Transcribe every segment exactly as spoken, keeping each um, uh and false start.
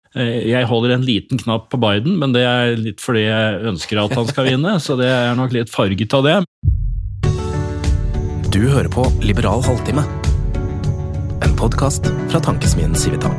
Jeg holder en liten knapp på Biden, men det er litt fordi jeg ønsker at han skal vinne, så det er nok litt farget av det. Du hører på Liberal Halvtime, en podcast fra tankesmien Civita.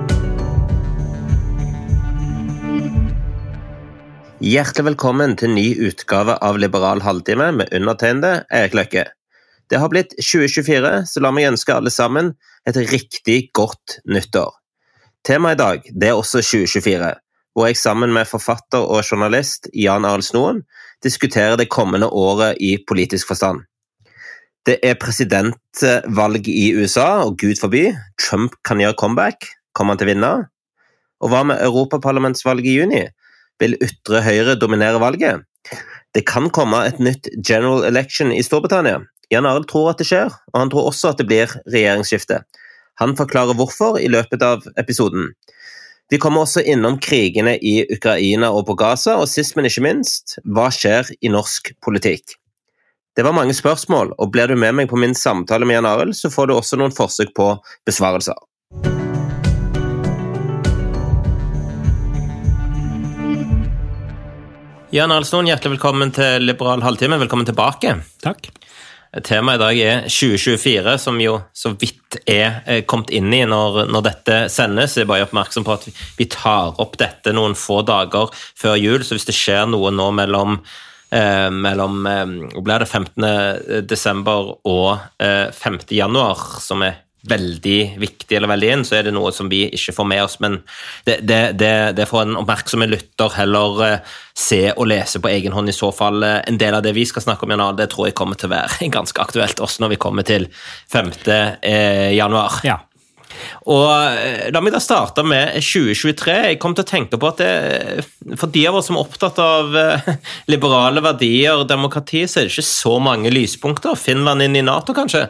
Hjertelig velkommen til ny utgave av Liberal Halvtime med undertegnede Erik Løkke. Det har blitt tjue tjuefire, så la meg ønske alle sammen et riktig godt nyttår. Temaet i dag, det er også tjue tjuefire, hvor jeg sammen med forfatter og journalist Jan Arild Snoen diskuterer det kommende året i politisk forstand. Det er presidentvalg i U S A, og Gud forby, Trump kan gjøre comeback, kommer han til å vinne? Og hva med Europaparlamentsvalget i juni? Vil ytre høyre dominere valget? Det kan komme et nytt general election i Storbritannia. Jan Arild tror at det skjer, og han tror også at det blir regjeringsskifte. Han forklarer hvorfor i løpet av episoden. Vi kommer også innom krigene i Ukraina og på Gaza, og sist men ikke minst, hva skjer i norsk politikk? Det var mange spørsmål, og blir du med meg på min samtale med Jan Arild, så får du også noen forsøk på besvarelser. Jan Arild Snoen, hjertelig velkommen til Liberal Halvtime. Velkommen tilbake. Takk. Temaet i dag er tjue tjuefire, som jo så vidt er kommet inn i når, når dette sendes. Jeg er bare oppmerksom på at vi, vi tar opp dette noen få dager før jul, så hvis det skjer noe nå mellom, eh, mellom eh, blir det femtende desember og eh, femte januar, som er veldig viktig eller veldig inn, så er det noe som vi ikke får med oss, men det, det, det, det får en oppmerksomme lytter heller eh, se og lese på egen hånd i så fall. En del av det vi skal snakke om, Jan, det tror jeg kommer til å være ganske aktuelt også når vi kommer til femte januar. Ja. Og la meg da starte med tjue tjuetre. Jeg kom til å tenke på at det, for de av oss som er opptatt av liberale verdier og demokrati, så er det ikke så mange lyspunkter. Finland inn i NATO, kanskje?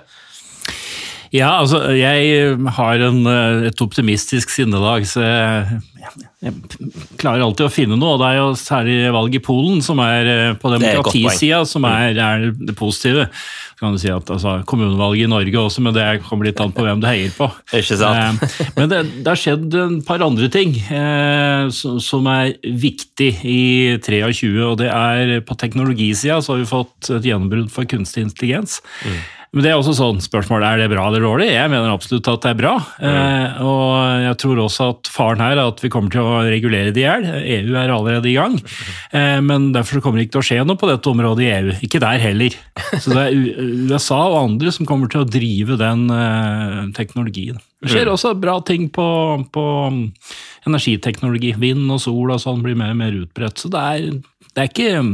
Ja, altså, jeg har en, et optimistisk sinnelag, så jeg, jeg klarer alltid å finne noe, og det er jo særlig valg i Polen som er på demokratisiden, som er, er det positive. Så kan du si at altså, kommunevalget i Norge også, men det kommer litt an på hvem du heier på. Ikke sant? Men det, det har skjedd en par andre ting eh, som er viktig i tjue, og det er på teknologisiden så har vi fått et gjennombrudd for kunstig intelligens. Mm. Men det er også sånn spørsmål, er det bra eller dårlig? Jeg mener absolutt at det er bra, mm. eh, og jeg tror også at faren her er at vi kommer til å regulere det i hjel. E U er allerede i gang, eh, men derfor kommer det ikke til å skje noe på dette området i E U. Ikke der heller. Så det er U S A og andre som kommer til å drive den eh, teknologien. Det skjer også bra ting på, på energiteknologi. Vind og sol og sånn blir mer og mer utbredt, så det er, det er ikke...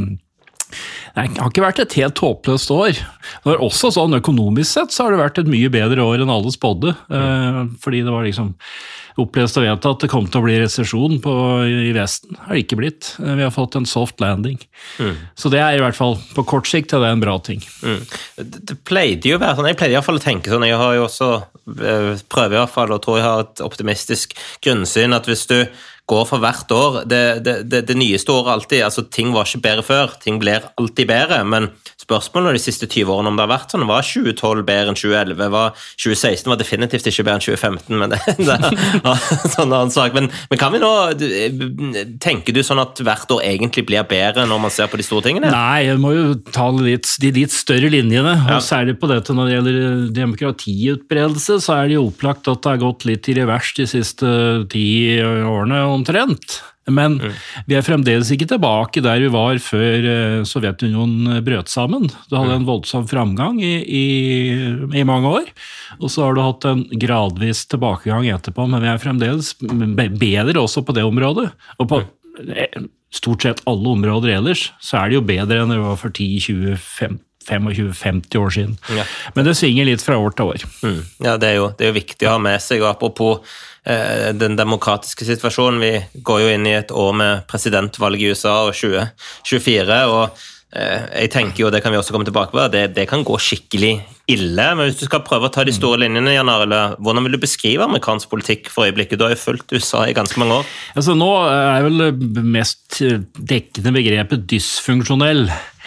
Det har ikke vært et helt håpløst år. Det var også sånn økonomisk sett så har det vært et mye bedre år enn alle spådde, fordi det var liksom opplest og vet at det kom til å bli resesjon på, i Vesten. Det har det ikke blitt. Vi har fått en soft landing. Mm. Så det er i hvert fall på kort sikt det er en bra ting. Mm. Det, det pleide jo å være sånn, jeg pleide i hvert fall å tenke sånn, jeg har jo også prøver i hvert fall, og tror jeg har et optimistisk grunnsyn, at hvis du går for hvert år, det, det, det, det nyeste året alltid, altså ting var ikke bedre før, ting blir alltid bedre, men spørsmålet de siste tyve årene om det har vært sånn, var tjue tolv bedre enn tjue elleve, var tjue seksten var definitivt ikke bedre enn tjue femten, men det, det er sånn annen sak. Men, men kan vi nå, tenker du sånn at hvert år egentlig blir bedre når man ser på de store tingene? Nei, jeg må jo ta litt, de litt større linjene, og ja. Særlig på dette når det gjelder demokratiutbredelse, så er det jo opplagt at det har gått litt i revers de siste ti årene omtrent. Men mm. vi er fremdeles ikke tilbake der vi var før Sovjetunionen brøt sammen. Du hadde en voldsom framgang i, i, i mange år, og så har du hatt en gradvis tilbakegang etterpå, men vi er fremdeles bedre også på det området. Og på stort sett alle områder ellers, så er det jo bedre enn det var for ti, tjue, femten. tjue, femti år siden. Ja. Men det svinger litt fra år til år. Mm. Ja, det er, jo, det er jo viktig å ha med seg, og apropos eh, den demokratiske situasjonen, vi går jo inn i et år med presidentvalg i U S A og tjue tjuefire, og eh, jeg tenker jo, det kan vi også komme tilbake på, det, det kan gå skikkelig ille, men hvis du skal prøve å ta de store linjene, Jan Arild, hvordan vil du beskrive amerikansk politikk for øyeblikket? Du har jo fulgt U S A i ganske mange år. Altså, nå er vel mest dekkende begrepet dysfunksjonell.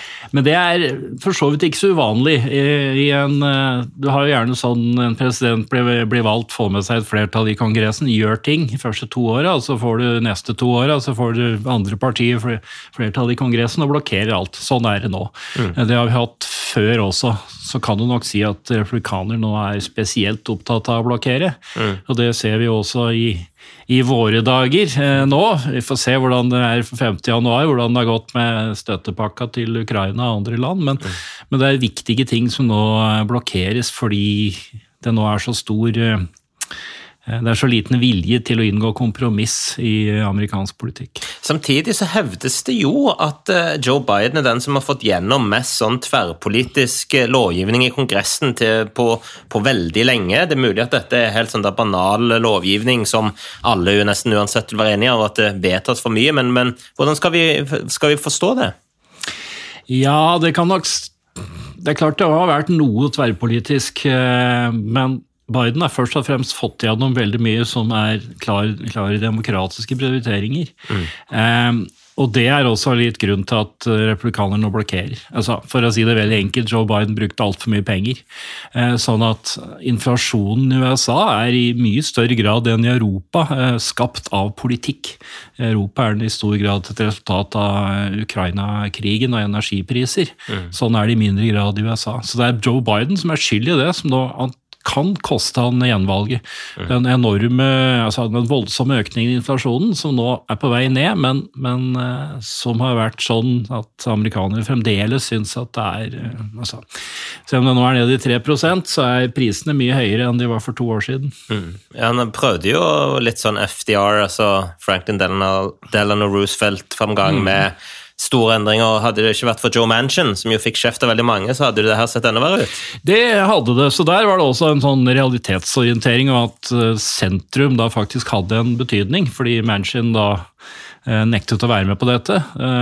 Men det er for så vidt ikke så uvanlig. I, i en, du har jo gjerne sånn, en president blir, blir valgt, får med seg et flertall i kongressen, gjør ting de første to åra, og så får du neste to åra, så får du andre partier flertall i kongressen og blokkerer alt. Sånn er det nå. Mm. Det har vi hatt før også. Så kan du nok si at republikaner nå er spesielt opptatt av å blokkere. Mm. Og det ser vi også i, i våre dager eh, nå. Vi får se hvordan det er for femte januar, hvordan det har gått med støttepakka til Ukraina og andre land. Men, mm. men det er viktige ting som nå blokkeres fordi det nå er så stor eh, Det er så liten vilje til å inngå kompromiss i amerikansk politikk. Samtidig så hevdes det jo at Joe Biden er den som har fått gjennom mest sånn tverrpolitisk lovgivning i kongressen til, på, på veldig lenge. Det er mulig at dette er helt sånn der banal lovgivning som alle jo nesten uansett vil være enige av, at det vedtas for mye, men, men hvordan skal vi, skal vi forstå det? Ja, det kan nok... Det er klart det har vært noe tverrpolitisk, men Biden har først og fremst fått gjennom veldig mye som er klare, klare demokratiske prioriteringer. Mm. Um, og det er også litt grunn til at republikanerne nå blokkerer. Altså, for å si det veldig enkelt, Joe Biden brukte alt for mye penger. Uh, sånn at inflasjonen i U S A er i mye større grad enn i Europa uh, skapt av politikk. Europa er den i stor grad et resultat av Ukraina-krigen og energipriser. Mm. Sånn er det i mindre grad i U S A. Så det er Joe Biden som er skyld i det, som nå kan koste han gjenvalget. Den enorme, altså den voldsomme økningen i inflasjonen som nå er på vei ned, men, men som har vært sånn at amerikanere fremdeles synes at det er, altså, selv om det nå er nede i tre prosent, så er prisene mye høyere enn de var for to år siden. Mm. Ja, han prøvde jo litt sånn F D R, altså Franklin Delano, Delano Roosevelt framgang mm. med store endringer. Hadde det ikke vært for Joe Manchin, som jo fikk kjeft av veldig mange, så hadde det her sett enda verre ut. Det hadde det, så der var det også en sånn realitetsorientering av at sentrum da faktisk hadde en betydning, fordi Manchin da nektet å være med på dette,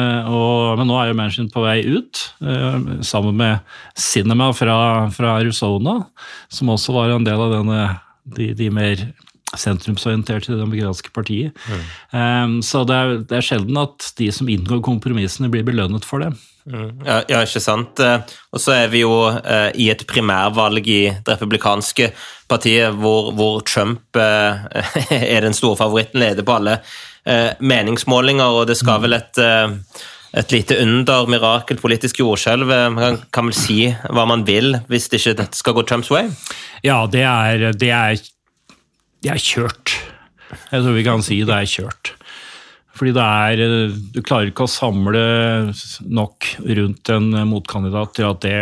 og, men nå er jo Manchin på vei ut, sammen med Sinema fra, fra Arizona, som også var en del av denne, de, de mer sentrumsorientert til det demokratiske partiet. Mm. Um, så det er, det er sjelden at de som inngår kompromissene blir belønnet for det. Mm. Ja, ja, ikke sant. Og så er vi jo uh, i et primærvalg i det republikanske partiet, hvor, hvor Trump uh, er den store favoritten, leder på alle uh, meningsmålinger, og det skal mm. vel et... Uh, et lite under, mirakel, politisk jordskjelv. Man kan vel si hva man vil hvis det ikke dette skal gå Trumps way? Ja, det er... Det er Det er kjørt. Jeg tror vi kan si det er kjørt. Fordi det er, du klarer ikke å samle nok rundt en motkandidat til at det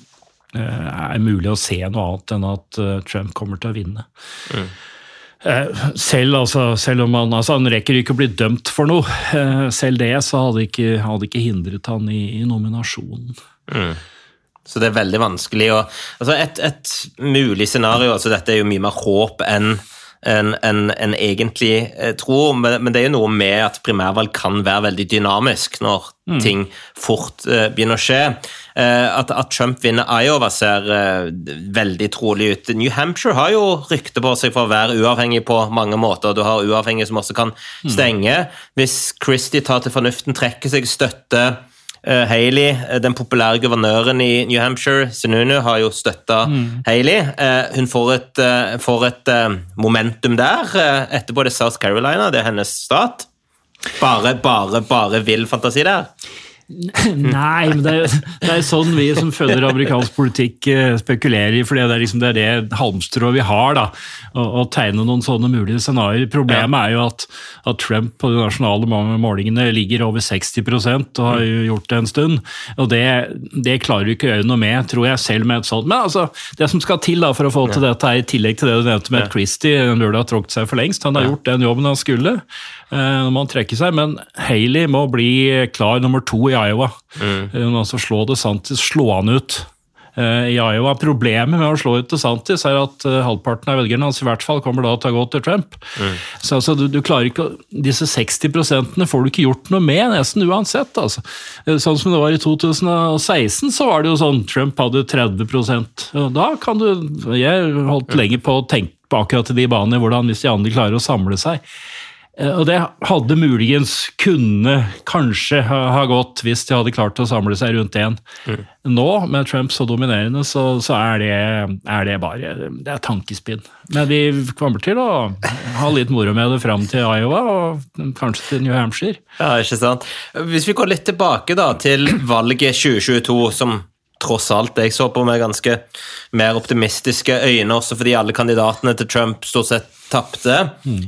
er mulig å se noe annet enn at Trump kommer til å vinne. Mm. Selv, altså, selv om han, altså, han rekker ikke å bli dømt for noe, selv det så hadde ikke, hadde ikke hindret han i, i nominasjonen. Mm. Så det er veldig vanskelig. Og, altså et, et mulig scenario, altså dette er jo mye mer håp enn en, en, en egentlig eh, tror, men, men det er jo noe med at primærvalg kan være veldig dynamisk når mm. ting fort eh, begynner å skje. Eh, at, at Trump vinner Iowa ser eh, veldig trolig ut. New Hampshire har jo rykte på seg for å være uavhengig på mange måter. Du har uavhengige som også kan stenge. Mm. Hvis Christie tar til fornuften, trekker seg støtte Uh, Haley, den populære guvernøren i New Hampshire, Sununu, har jo støttet mm. Haley. Uh, hun får et, uh, får et uh, momentum der, uh, etterpå det South Carolina, det er hennes stat. Bare, bare, bare vill fantasi der. Nei, men det er, det er sånn vi som følger amerikansk politikk spekulerer i, for det er liksom det, er det halmstrået vi har da, å, å tegne noen sånne mulige scenarier. Problemet ja. er jo at, at Trump på de nasjonale målingene ligger over seksti prosent og har jo gjort det en stund, og det, det klarer du ikke å gjøre noe med, tror jeg selv med et sånt. Men altså, det som skal til da for å få til dette er i tillegg til det du nevnte med ja. Christie, han burde ha tråkt seg for lengst, han har gjort den jobben han skulle, når man trekker seg, men Haley må bli klar nummer to i Iowa. Mm. Hun altså slå DeSantis, slå han ut uh, i Iowa. Problemet med å slå ut DeSantis er at uh, halvparten av velgerne hans i hvert fall kommer da til å gå til Trump. Mm. Så altså, du, du klarer ikke, disse seksti prosentene får du ikke gjort noe med nesten uansett. Altså. Sånn som det var i to tusen og seksten, så var det jo sånn, Trump hadde tretti prosent. Og da kan du, jeg holdt mm. lenge på å tenke på akkurat de banene, hvordan hvis de andre klarer å samle seg. Og det hadde muligens kunne kanskje ha, ha gått hvis de hadde klart å samle seg rundt en. Mm. Nå, med Trump så dominerende, så, så er, det, er det bare det er tankespinn. Men vi kommer til å ha litt moro med det frem til Iowa og kanskje til New Hampshire. Ja, ikke sant. Hvis vi går litt tilbake da til valget tjue tjueto, som tross alt jeg så på med ganske mer optimistiske øyne, også fordi alle kandidatene til Trump stort sett tappte. Mm.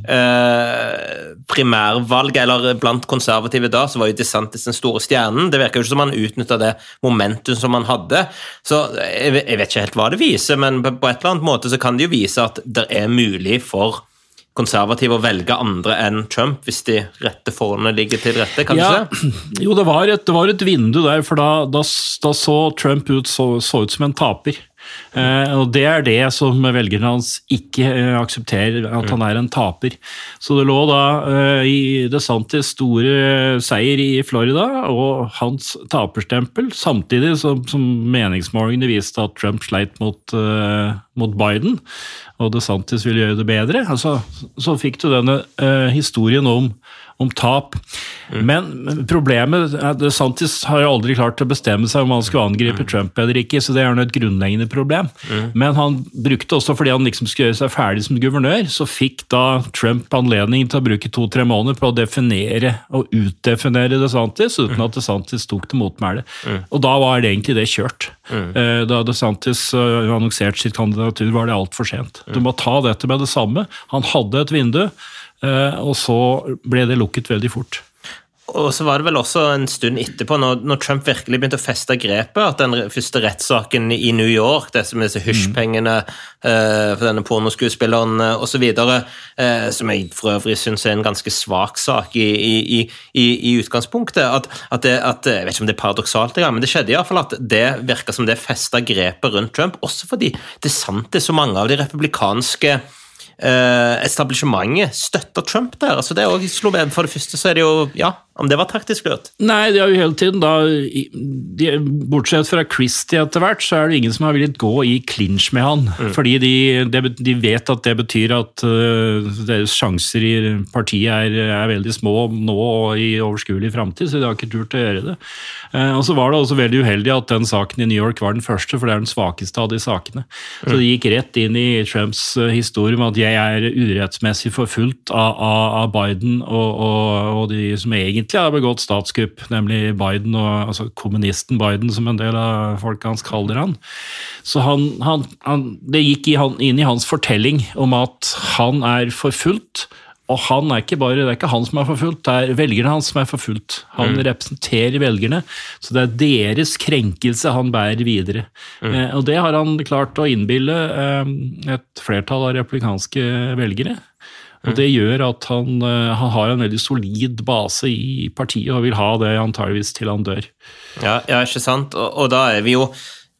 Eh, primærvalget, eller blant konservative da, så var jo DeSantis den store stjernen. Det virker jo ikke som han utnyttet det momentum som han hadde. Så jeg, jeg vet ikke helt hva det viser, men på et eller annet måte så kan det jo vise at det er mulig for konservative å velge andre enn Trump hvis de rette forholdene ligger til rette, kan ja, du se? Jo, det var, et, det var et vindu der, for da, da, da så Trump ut, så, så ut som en taper. Eh, og det er det som velgerne hans ikke eh, aksepterer, at han er en taper. Så det lå da eh, i DeSantis store seier i Florida og hans taperstempel, samtidig som, som meningsmålingene viste at Trump sleit mot, eh, mot Biden, og DeSantis ville gjøre det bedre. Altså, så fikk du denne eh, historien om om tap. Mm. Men problemet er at DeSantis har jo aldri klart å bestemme seg om han skulle angripe mm. Trump eller ikke, så det er jo et grunnleggende problem. Mm. Men han brukte også, fordi han liksom skulle gjøre seg ferdig som guvernør, så fikk da Trump anledning til å bruke to-tre måneder på å definere og utdefinere DeSantis, uten mm. at DeSantis tok til motmæle. Mm. Og da var det egentlig det kjørt. Mm. Da DeSantis annonserte sitt kandidatur, var det alt for sent. Mm. Du må ta dette med det samme. Han hadde et vindu, og så ble det lukket veldig fort. Og så var det vel også en stund etterpå, når, når Trump virkelig begynte å feste grepet, at den første rettssaken i New York, det som er disse hysjpengene mm. uh, for denne pornoskuespilleren uh, og så videre, uh, som jeg for øvrig synes er en ganske svak sak i, i, i, i utgangspunktet, at, at, det, at jeg vet ikke om det er paradoksalt, men det skjedde i hvert fall at det virket som det feste grepet rundt Trump, også fordi DeSantis og mange av de republikanske Uh, establishmentet støtter Trump der, altså det er også slo med. For det første så er det jo, ja, om det var taktisk lurt. Nei, det er jo hele tiden da, de, bortsett fra Christie etter hvert, så er det ingen som har villet gå i clinch med han, mm. fordi de, de, de vet at det betyr at uh, deres sjanser i partiet er, er veldig små nå og i overskuelig fremtid, så de har ikke turt å gjøre det. Uh, og så var det også veldig uheldig at den saken i New York var den første, for det er den svakeste av de sakene. Mm. Så det gikk rett inn i Trumps uh, historie med at jeg er urettsmessig forfulgt av, av, av Biden og, og, og de som egentlig har begått statskupp, nemlig Biden, og, altså kommunisten Biden, som en del av folk hans kaller han. Så han, han, han, det gikk i han, inn i hans fortelling om at han er forfulgt, og han er ikke bare, det er ikke han som er forfulgt, det er velgerne hans som er forfulgt. Han mm. representerer velgerne, så det er deres krenkelse han bærer videre. Mm. Eh, og det har han klart å innbille eh, et flertall av republikanske velgere. Og det gjør at han, uh, han har en veldig solid base i partiet, og vil ha det antageligvis til han dør. Ja, ja ikke sant? Og, og da er vi jo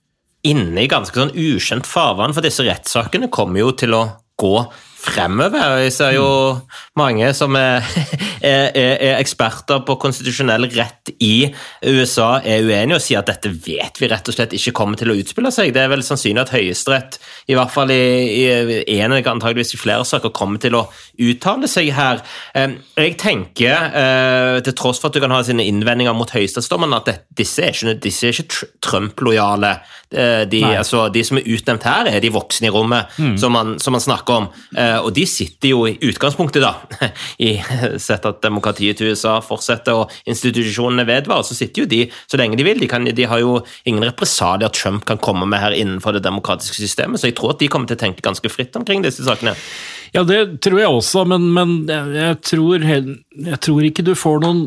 inne i ganske sånn ukjent farvann, for disse rettssakene kommer jo til å gå fremover. Jeg ser jo mange som er, er, er eksperter på konstitusjonell rett i U S A er uenige og sier at dette vet vi rett og slett ikke kommer til å utspille seg. Det er vel sannsynlig at Høyesterett, i hvert fall i, i en eller antageligvis i flere saker, kommer til å uttale seg her. Jeg tenker, til tross for at du kan ha sine innvendinger mot høyesterettsdommerne, at disse er ikke, disse er ikke Trump-lojale. De, altså, de som er utnevnt her, er de voksne i rommet mm. som, man, som man snakker om. Og de sitter jo i utgangspunktet da, i sett at demokratiet til U S A fortsetter og institusjonene vedvarer, så sitter jo de så lenge de vil. De, kan, de har jo ingen represalier Trump kan komme med her innenfor det demokratiske systemet, så jeg tror at de kommer til å tenke ganske fritt omkring disse sakene. Ja, det tror jeg også, men, men jeg, tror, jeg tror ikke du får noen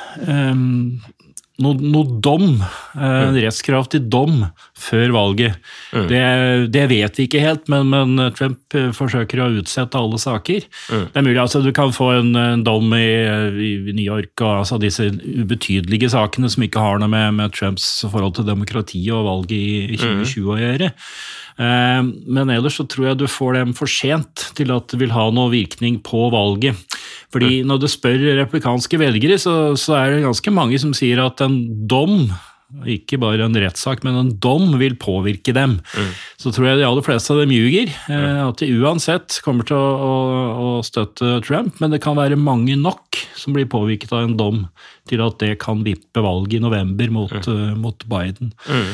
um, noe, noe dom, en rettskraftig dom før valget. Mm. Det, det vet vi ikke helt, men, men Trump forsøker å utsette alle saker. Mm. Det er mulig, altså du kan få en, en dom i, i New York, og altså disse ubetydelige sakene som ikke har noe med, med Trumps forhold til demokrati og valget i, i tjue tjue å gjøre. Men ellers så tror jeg du får dem for sent til at det vil ha noe virkning på valget. Fordi når du spør republikanske velgere, så, så er det ganske mange som sier at en dom ikke bare en rettssak, men en dom vil påvirke dem. Mm. Så tror jeg de aller fleste av dem ljuger, mm. at de uansett kommer til å, å, å støtte Trump, men det kan være mange nok som blir påvirket av en dom til at det kan vippe valget i november mot, mm. uh, mot Biden. Mm.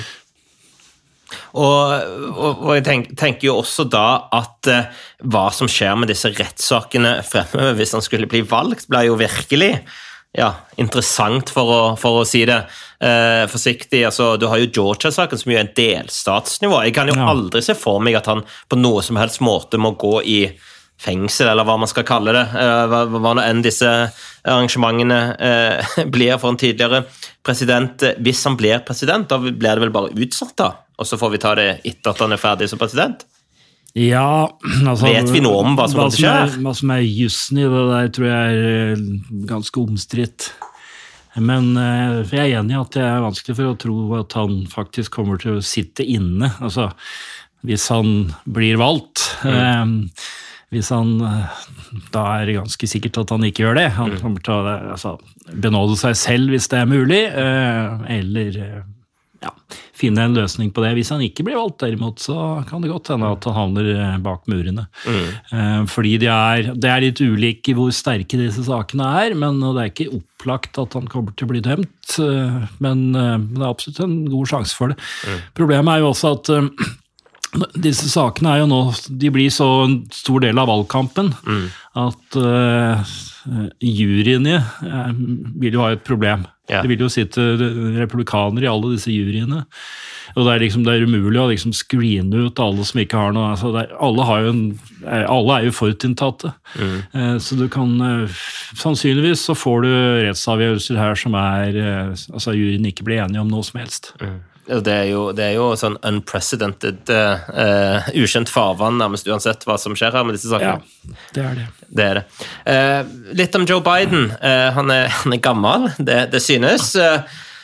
Og, og, og jeg tenk, tenker jo også da at uh, hva som skjer med disse rettssakene fremover hvis han skulle bli valgt, blir jo virkelig ja, interessant for å, for å si det uh, forsiktig. Altså, du har jo Georgia-saken som jo er en delstatsnivå. Jeg kan jo ja. aldri se for meg at han på noe som helst måte må gå i fengsel, eller hva man skal kalle det, uh, hva, hva nå enn disse arrangementene uh, blir for en tidligere president. Hvis han blir president, da blir det vel bare utsatt da? Og så får vi ta det etter at han er ferdig som president? Ja, altså... Vet vi noe om hva som skjer? Hva som er jussen i det der, tror jeg er ganske omstridt. Men jeg er enig i at det er vanskelig for å tro at han faktisk kommer til å sitte inne. Altså, hvis han blir valgt... Mm. Hvis han da er ganske sikkert at han ikke gjør det. Han kommer til å altså, benåde seg selv hvis det er mulig, eller... Ja, finne en løsning på det. Hvis han ikke blir valgt derimot, så kan det godt hende at han havner bak murene. Mm. Fordi det er, det er litt ulike hvor sterke disse sakene er, men det er ikke opplagt at han kommer til å bli dømt, men det er absolutt en god sjanse for det. Mm. Problemet er jo også at disse sakene er jo nå, de blir så en stor del av valgkampen, mm. at uh, juryene uh, vil jo ha et problem. Ja. Det vil jo sitte republikanere i alle disse juryene, og det er, liksom, det er umulig å liksom screene ut alle som ikke har noe, altså er, alle, har jo en, alle er jo forutinntatte, mm. uh, så du kan, uh, sannsynligvis så får du rettsavgjørelser her som er, uh, altså juryene ikke blir enige om noe som helst. Mm. Det er, jo, det er jo sånn unprecedented, uh, ukjent farvann nærmest uansett hva som skjer her med disse sakene. Ja, det er det. Det er det. Uh, litt om Joe Biden. Uh, han, er, han er gammel, det, det synes. Uh,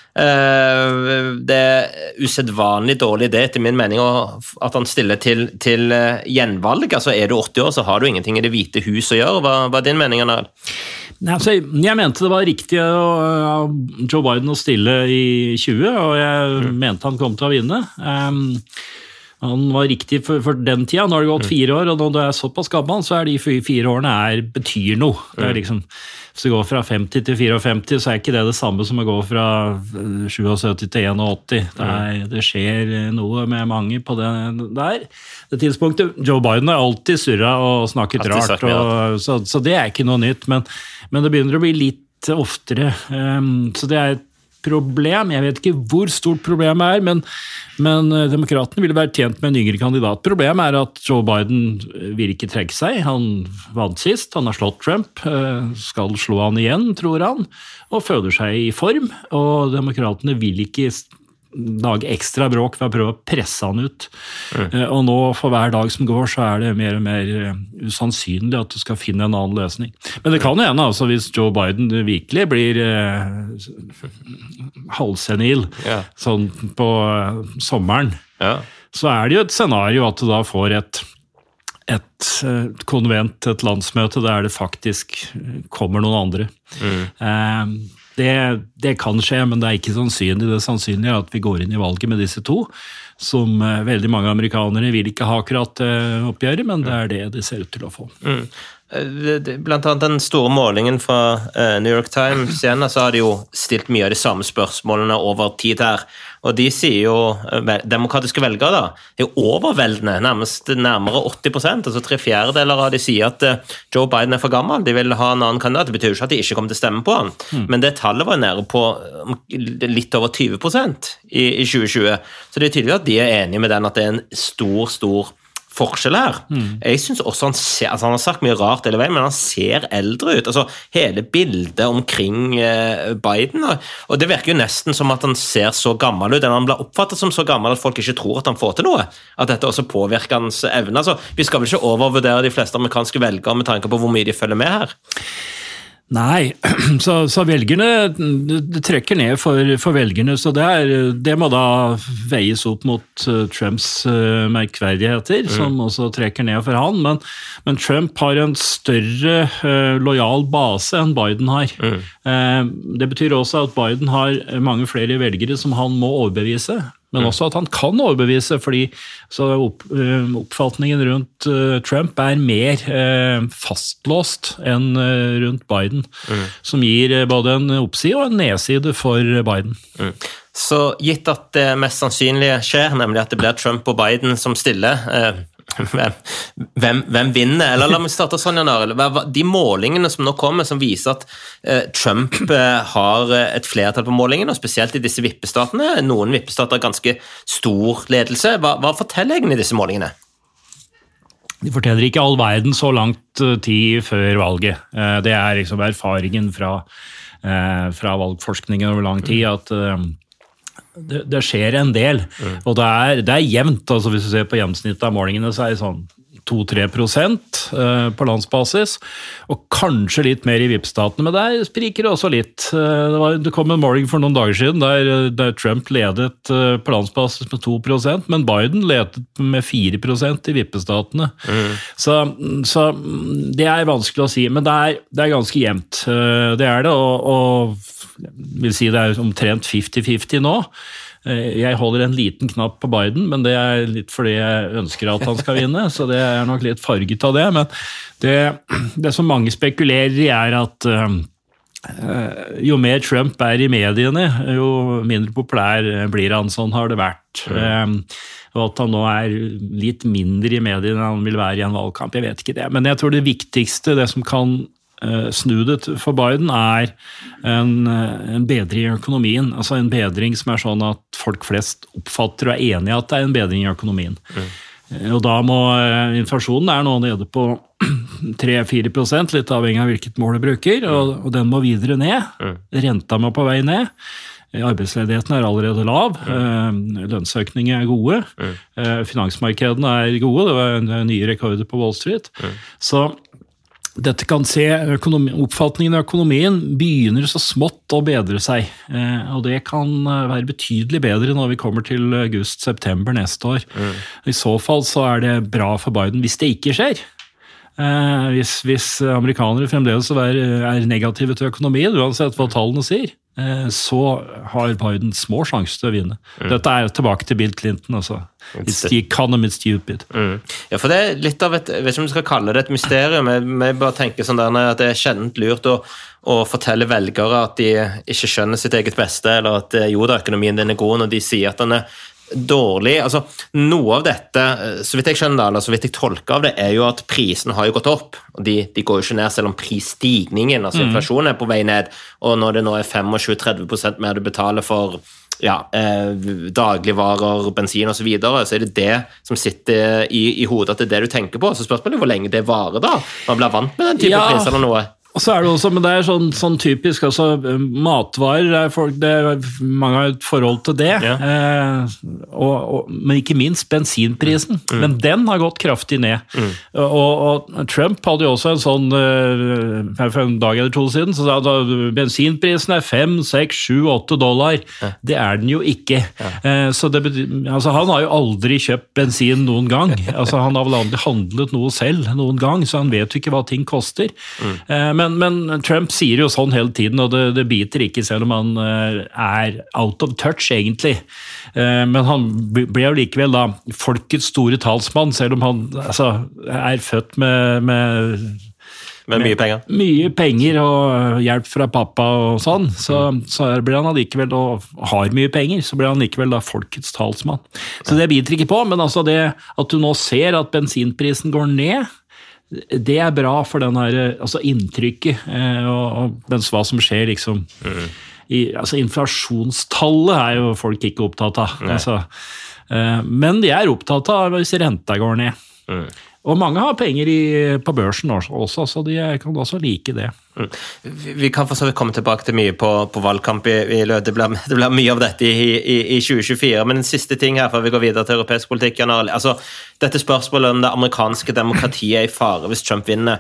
uh, det er usedvanlig dårlig det, etter min mening, at han stiller til, til uh, gjenvalg. Altså, er du åtti år, så har du ingenting i Det hvite hus å gjøre. Hva, hva er din mening, Arnald? Nei, altså, jeg mente det var riktig av Joe Biden å stille i tjue, og jeg mm. mente han kom til å vinne. Um, han var riktig for, for den tida. Nå har det gått fire år, og når du er såpass gammel, så er de fire årene er, betyr noe. Det er liksom, hvis du går fra femti til femtifire, så er ikke det det samme som å gå fra syttisju til åtti. Det, er, det skjer noe med mange på det der. Det tidspunktet, Joe Biden har alltid surret og snakket alltid rart, og, så, så det er ikke noe nytt, men, men det begynner å bli litt oftere. Um, så det er et problem. Jeg vet ikke hvor stort problemet er, men, men demokratene ville være tjent med en yngre kandidat. Problemet er at Joe Biden vil ikke trekke seg. Han vant sist, han har slått Trump, skal slå han igjen, tror han, og føler seg i form, og demokratene vil ikke lage ekstra bråk for å prøve å presse han ut. Mm. Og nå, for hver dag som går, så er det mer og mer usannsynlig at du skal finne en annen løsning. Men det kan jo hende, altså, hvis Joe Biden virkelig blir eh, halvsenil, yeah. sånn på sommeren, yeah. så er det jo et scenario at du da får et et konvent, et landsmøte der det faktisk kommer noen andre. Mm. Eh, Det, det kan skje, men det er ikke sannsynlig. Det er sannsynlig at vi går inn i valget med disse to, som uh, veldig mange amerikanere vil ikke ha akkurat uh, oppgjøret, men det er det de ser ut til å få. Mm. Blant annet den store målingen fra uh, New York Times igjen, så har de jo stilt mye av de samme spørsmålene over tid her, og de sier jo, uh, demokratiske velgere da, er jo overveldende, nærmest nærmere åtti prosent, altså tre fjerdedeler av de sier at uh, Joe Biden er for gammel, de vil ha en annen kandidat, det betyr jo ikke at de ikke kommer til å stemme på han, mm. men det tallet var nede på um, litt over tyve prosent i, i tjue tjue, så det er tydelig at de er enige med den at det er en stor, stor forskjell her. Mm. Jeg synes også han ser, altså han har sagt mye rart hele veien, men han ser eldre ut. Altså hele bildet omkring eh, Biden, og det virker jo nesten som at han ser så gammel ut, eller han blir oppfattet som så gammel at folk ikke tror at han får til noe. At dette også påvirker hans evne. Altså, vi skal vel ikke overvurdere de fleste amerikanske velgere med tanke på hvor mye de følger med her? Nei, så, så velgerne, det trekker ned for, for velgerne, så det, er, det må da veies opp mot uh, Trumps uh, merkverdigheter, mm. som også trekker ned for han, men, men Trump har en større uh, lojal base enn Biden har. Mm. Uh, det betyr også at Biden har mange flere velgere som han må overbevise, men også at han kan overbevise, fordi så opp, oppfatningen rundt uh, Trump er mer uh, fastlåst enn uh, rundt Biden, mm. som gir uh, både en oppside og en nedside for Biden. Mm. Så gitt at det mest sannsynlige skjer, nemlig at det blir Trump og Biden som stiller, uh, hvem, hvem, hvem vinner? Eller la meg starte sånn, Jan Arild. De målingene som nå kommer, som viser at uh, Trump uh, har et flertall på målingene, og spesielt i disse vippestatene, noen vippestater har ganske stor ledelse. Hva, hva forteller egentlig disse målingene? De forteller ikke all verden så langt tid før valget. Uh, det er liksom erfaringen fra, uh, fra valgforskningen over lang tid, at uh, Det, det skjer en del, mm. og det er, det er jevnt, altså hvis du ser på gjennomsnittet av målingene, så er det sånn to til tre prosent på landsbasis, og kanskje litt mer i vippstatene, men der spriker det også litt. Det, var, det kom en måling for noen dager siden der, der Trump ledet på landsbasis med to prosent, men Biden ledet med fire prosent i vippestatene. Mm. Så, så det er vanskelig å si, men det er, det er ganske jevnt. Det er det, og, og vil si det er omtrent femti femti nå. Jeg holder en liten knapp på Biden, men det er litt fordi jeg ønsker at han skal vinne, så det er nok litt farget av det. Men det, det som mange spekulerer i er at uh, jo mer Trump er i mediene, jo mindre populær blir han, sånn har det vært. Mm. Uh, og at han nå er litt mindre i mediene enn han vil være i en valgkamp, jeg vet ikke det. Men jeg tror det viktigste, det som kan snudet for Biden er en, en bedring i økonomien, altså en bedring som er sånn at folk flest oppfatter og er enige at det er en bedring i økonomien. Mm. Og da må inflasjonen er nå nede på tre til fire prosent, litt avhengig av hvilket mål du bruker, og, og den må videre ned. Mm. Renta må på vei ned. Arbeidsledigheten er allerede lav, mm. lønnsøkninger er gode, mm. finansmarkedene er gode, det var nye rekorder på Wall Street. Mm. Så dette kan se, økonomi, oppfatningen av økonomien begynner så smått å bedre seg, eh, og det kan være betydelig bedre når vi kommer til august-september neste år. Mm. I så fall så er det bra for Biden hvis det ikke skjer. Eh, hvis, hvis amerikanere fremdeles er, er negative til økonomien, uansett hva tallene sier, eh, så har Biden små sjanser til å vinne. Mm. Dette er tilbake til Bill Clinton, altså. It's the economy stupid. Mm. Ja, for det er litt av et, jeg vet ikke om vi skal kalle det et mysterium, jeg bare tenker sånn der, at det er sjeldent lurt å, å fortelle velgere at de ikke skjønner sitt eget beste, eller at jo da, økonomien din er god når de sier at den er dårlig. Altså, noe av dette, så vidt jeg skjønner, eller så vidt jeg tolker av det, er jo at prisene har jo gått opp, og de, de går jo ikke ned selv om prisstigningen, altså mm. inflasjonen er på vei ned, og når det nå er tjuefem til tretti prosent mer du betaler for ja, eh, dagligvarer, bensin og så videre, så er det det som sitter i, i hodet at det er det du tenker på, så spørsmålet er hvor lenge det varer da, man blir vant med den type ja. Priser eller noe. Og så er det også, men det er sånn, sånn typisk, altså matvarer, er folk, det er, mange har et forhold til det, ja. eh, og, og, men ikke minst bensinprisen, mm. men den har gått kraftig ned. Mm. Og, og Trump hadde jo også en sånn, eh, for en dag eller to siden, så sa han at bensinprisen er fem, seks, sju, åtte dollar. Ja. Det er den jo ikke. Ja. Eh, så det betyr, altså han har jo aldri kjøpt bensin noen gang. Altså han har vel aldri handlet noe selv noen gang, så han vet jo ikke hva ting koster. Mm. Eh, men Men, men Trump sier jo sånn hele tiden, og det, det biter ikke selv om han uh, er out of touch, egentlig. Uh, men han ble jo likevel da folkets store talsmann, selv om han altså, er født med, med, med mye penger. Mye penger og hjelp fra pappa og sånn. Så, mm. så blir han likevel, og har mye penger, så blir han likevel da folkets talsmann. Så det biter ikke på, men altså det at du nå ser at bensinprisen går ned, det er bra for den her, altså inntrykket, eh, og, og mens hva som skjer liksom, mm. i, altså inflasjonstallet er jo folk ikke opptatt av, altså, eh, men de er opptatt av hvis renta går ned. Mm. Og mange har penger i, på børsen også, så de kan også like det. Mm. Vi kan for så vidt komme tilbake til mye på, på valgkamp. I, i, det, blir, det blir mye av dette i, i, i tjue tjuefire, men en siste ting her før vi går videre til europeisk politikk. Altså, dette spørsmålet om det amerikanske demokratiet er i fare hvis Trump vinner.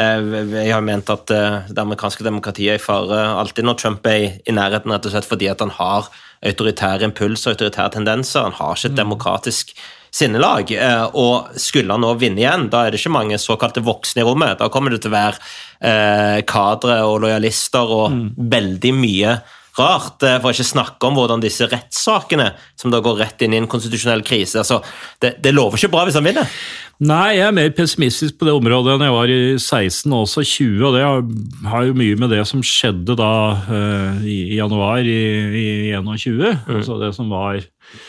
Jeg har ment at det amerikanske demokratiet er i fare alltid når Trump er i, i nærheten, rett og slett fordi at han har autoritære impulser, autoritære tendenser. Han har ikke et demokratisk sinnelag, og skulle han nå vinne igjen, da er det ikke mange såkalte voksne i rommet. Da kommer det til å være eh, kadre og lojalister og mm. veldig mye rart, for å ikke snakke om hvordan disse rettssakene, som da går rett inn i en konstitusjonell krise, altså, det, det lover ikke bra hvis han vinner. Nei, jeg er mer pessimistisk på det området enn jeg var i seksten, og også tjue, og det har, har jo mye med det som skjedde da uh, i, i januar i, i tjueen, mm. altså det som var,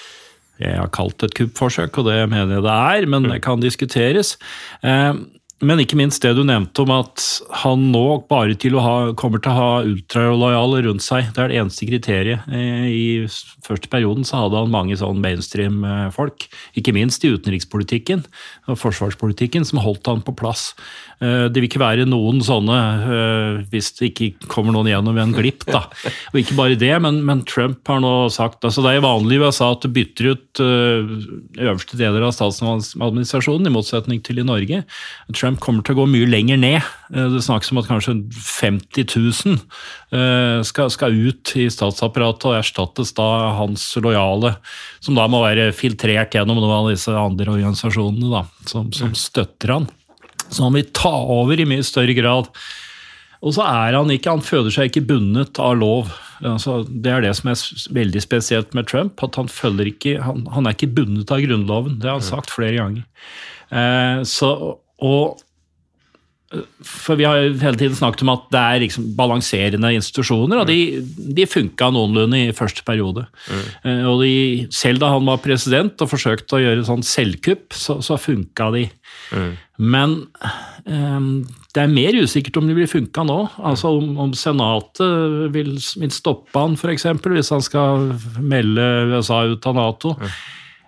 jeg har kalt et kuppforsøk, og det mener jeg det er, men det kan diskuteres. Uh, Men ikke minst det du nevnte om at han nå bare til å ha, kommer til å ha ultralojale rundt seg. Det er det eneste kriteriet. I første perioden så hadde han mange sånn mainstream folk, ikke minst i utenrikspolitikken og forsvarspolitikken, som holdt han på plass. Det vil ikke være noen sånne, hvis det ikke kommer noen gjennom en glipp da. Og ikke bare det, men, men Trump har nå sagt, altså det er vanlig i U S A at du bytter ut øverste deler av statsadministrasjonen, i motsetning til i Norge. Trump kommer til å gå mye lenger ned. Det snakkes om at kanskje femti tusen skal, skal ut i statsapparatet og erstattes da hans lojale, som da må være filtrert gjennom noen av disse andre organisasjonene da, som, som støtter han. Så han vil ta over i mye større grad. Og så er han ikke, han føler seg ikke bundet av lov. Altså, det er det som er veldig spesielt med Trump, at han føler ikke, han, han er ikke bundet av grunnloven. Det har han sagt flere ganger. Eh, så, og for vi har hele tiden snakket om at det er liksom balanserende institusjoner, og de, de funket noenlunde i første periode. Mm. Og de, selv da han var president og forsøkte å gjøre sånn selvkupp, så, så funket de. Mm. Men um, det er mer usikkert om de vil funke nå. Altså om, om senatet vil, vil stoppe han, for eksempel, hvis han skal melde U S A ut av NATO. Mm.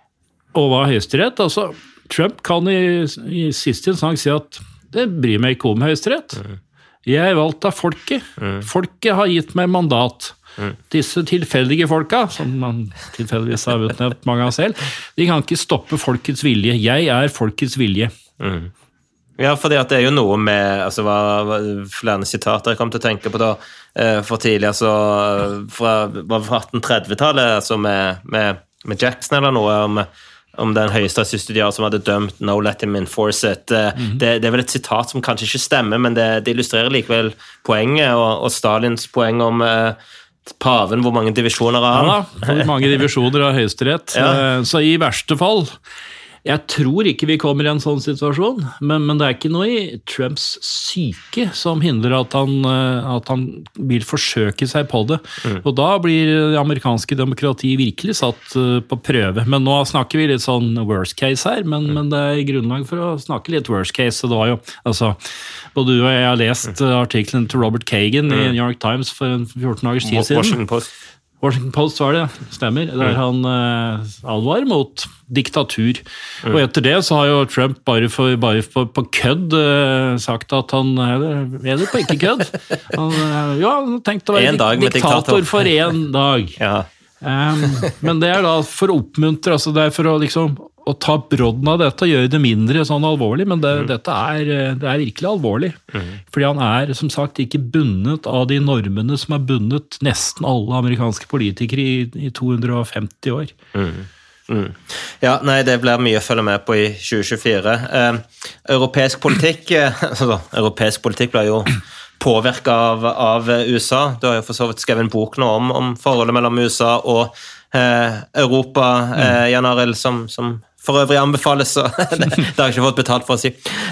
Og hva Høyesterett? Altså, Trump kan i, i siste instans si at det bryr meg ikke om Høyesterett. Mm. Jeg er valgt av folket. Mm. Folket har gitt meg mandat. Mm. Disse tilfeldige folka, som man tilfeldigvis har utnevnt mange av selv, de kan ikke stoppe folkets vilje. Jeg er folkets vilje. Mm. Ja, fordi at det er jo noe med, altså hva, hva flere sitater jeg kom til å tenke på da, eh, for tidlig, altså fra, fra atten trettitallet, altså med, med, med Jackson eller noe, om om den høyesterettsjustitiar som hadde dømt no let him enforce it. Mm-hmm. Det, det er vel et sitat som kanskje ikke stemmer, men det, det illustrerer likevel poenget, og, og Stalins poeng om eh, paven, hvor mange divisjoner har han? Ja, hvor mange divisjoner har høyesterett. Ja. Så i verste fall, jeg tror ikke vi kommer i en sånn situasjon, men, men det er ikke noe i Trumps syke som hindrer at han, at han vil forsøke seg på det. Mm. Og da blir det amerikanske demokrati virkelig satt på prøve. Men nå snakker vi litt sånn worst case her, men, mm. men det er grunnlag for å snakke litt worst case. Så det var jo, altså, både du og jeg har lest mm. artikkelen til Robert Kagan mm. i New York Times for fjorten dagers tid siden. Washington Post. Washington Post var det, stemmer, der mm. han eh, advar mot diktatur. Mm. Og etter det så har jo Trump bare, for, bare for, på kødd eh, sagt at han er det på ikke kødd. Han, eh, ja, han tenkte å være dik- diktator for en dag. Ja. Um, men det er da for å oppmuntre, altså det er for å liksom å ta brodden av dette og gjøre det mindre sånn alvorlig, men det, mm. dette er, det er virkelig alvorlig. Mm. Fordi han er, som sagt, ikke bundet av de normene som er bundet nesten alle amerikanske politikere i, i to hundre og femti år. Mm. Mm. Ja, nei, det blir mye å følge med på i tjue tjuefire. Eh, europeisk politikk, altså, europeisk politikk blir jo påvirket av, av U S A. Du har jo for så vidt skrevet en bok nå om, om forholdet mellom U S A og eh, Europa, eh, Jan Arild, som, som for øvrig anbefales, så det, det har jeg ikke fått betalt for å si.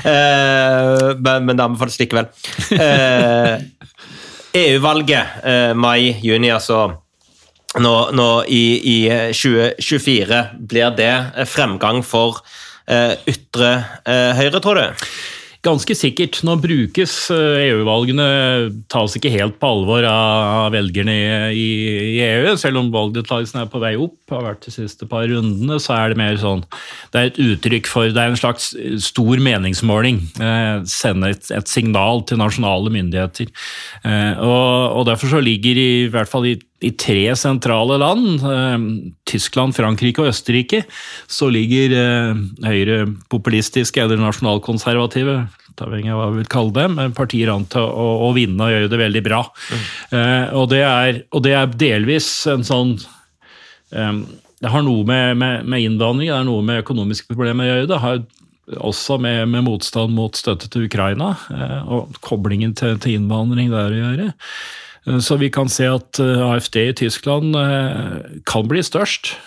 Eh, men, men det anbefales likevel. Eh, E U-valget, eh, mai, juni, altså nå, nå i, i tjue tjuefire, blir det fremgang for eh, ytre eh, høyre, tror du? Ganske sikkert. Nå brukes E U-valgene, tas ikke helt på alvor av velgerne i E U, selv om valgdeltakelsen er på vei opp, har vært de siste par rundene, så er det mer sånn, det er et uttrykk for, det er en slags stor meningsmåling, sende et, et signal til nasjonale myndigheter. Og, og derfor så ligger i, i hvert fall i I tre sentrale land, eh, Tyskland, Frankrike og Østerrike, så ligger eh, høyre populistiske eller nasjonalkonservative, avhengig av hva vi vil kalle dem, partier an til å, å vinne og gjøre det veldig bra. Mm. Eh, og, det er, og det er delvis en sånn, eh, det har noe med, med, med innvandring, det er noe med økonomiske problemer å gjøre, det har også med, med motstand mot støtte til Ukraina, eh, og koblingen til, til innvandring der å gjøre. Så vi kan se at AfD i Tyskland kan bli størst.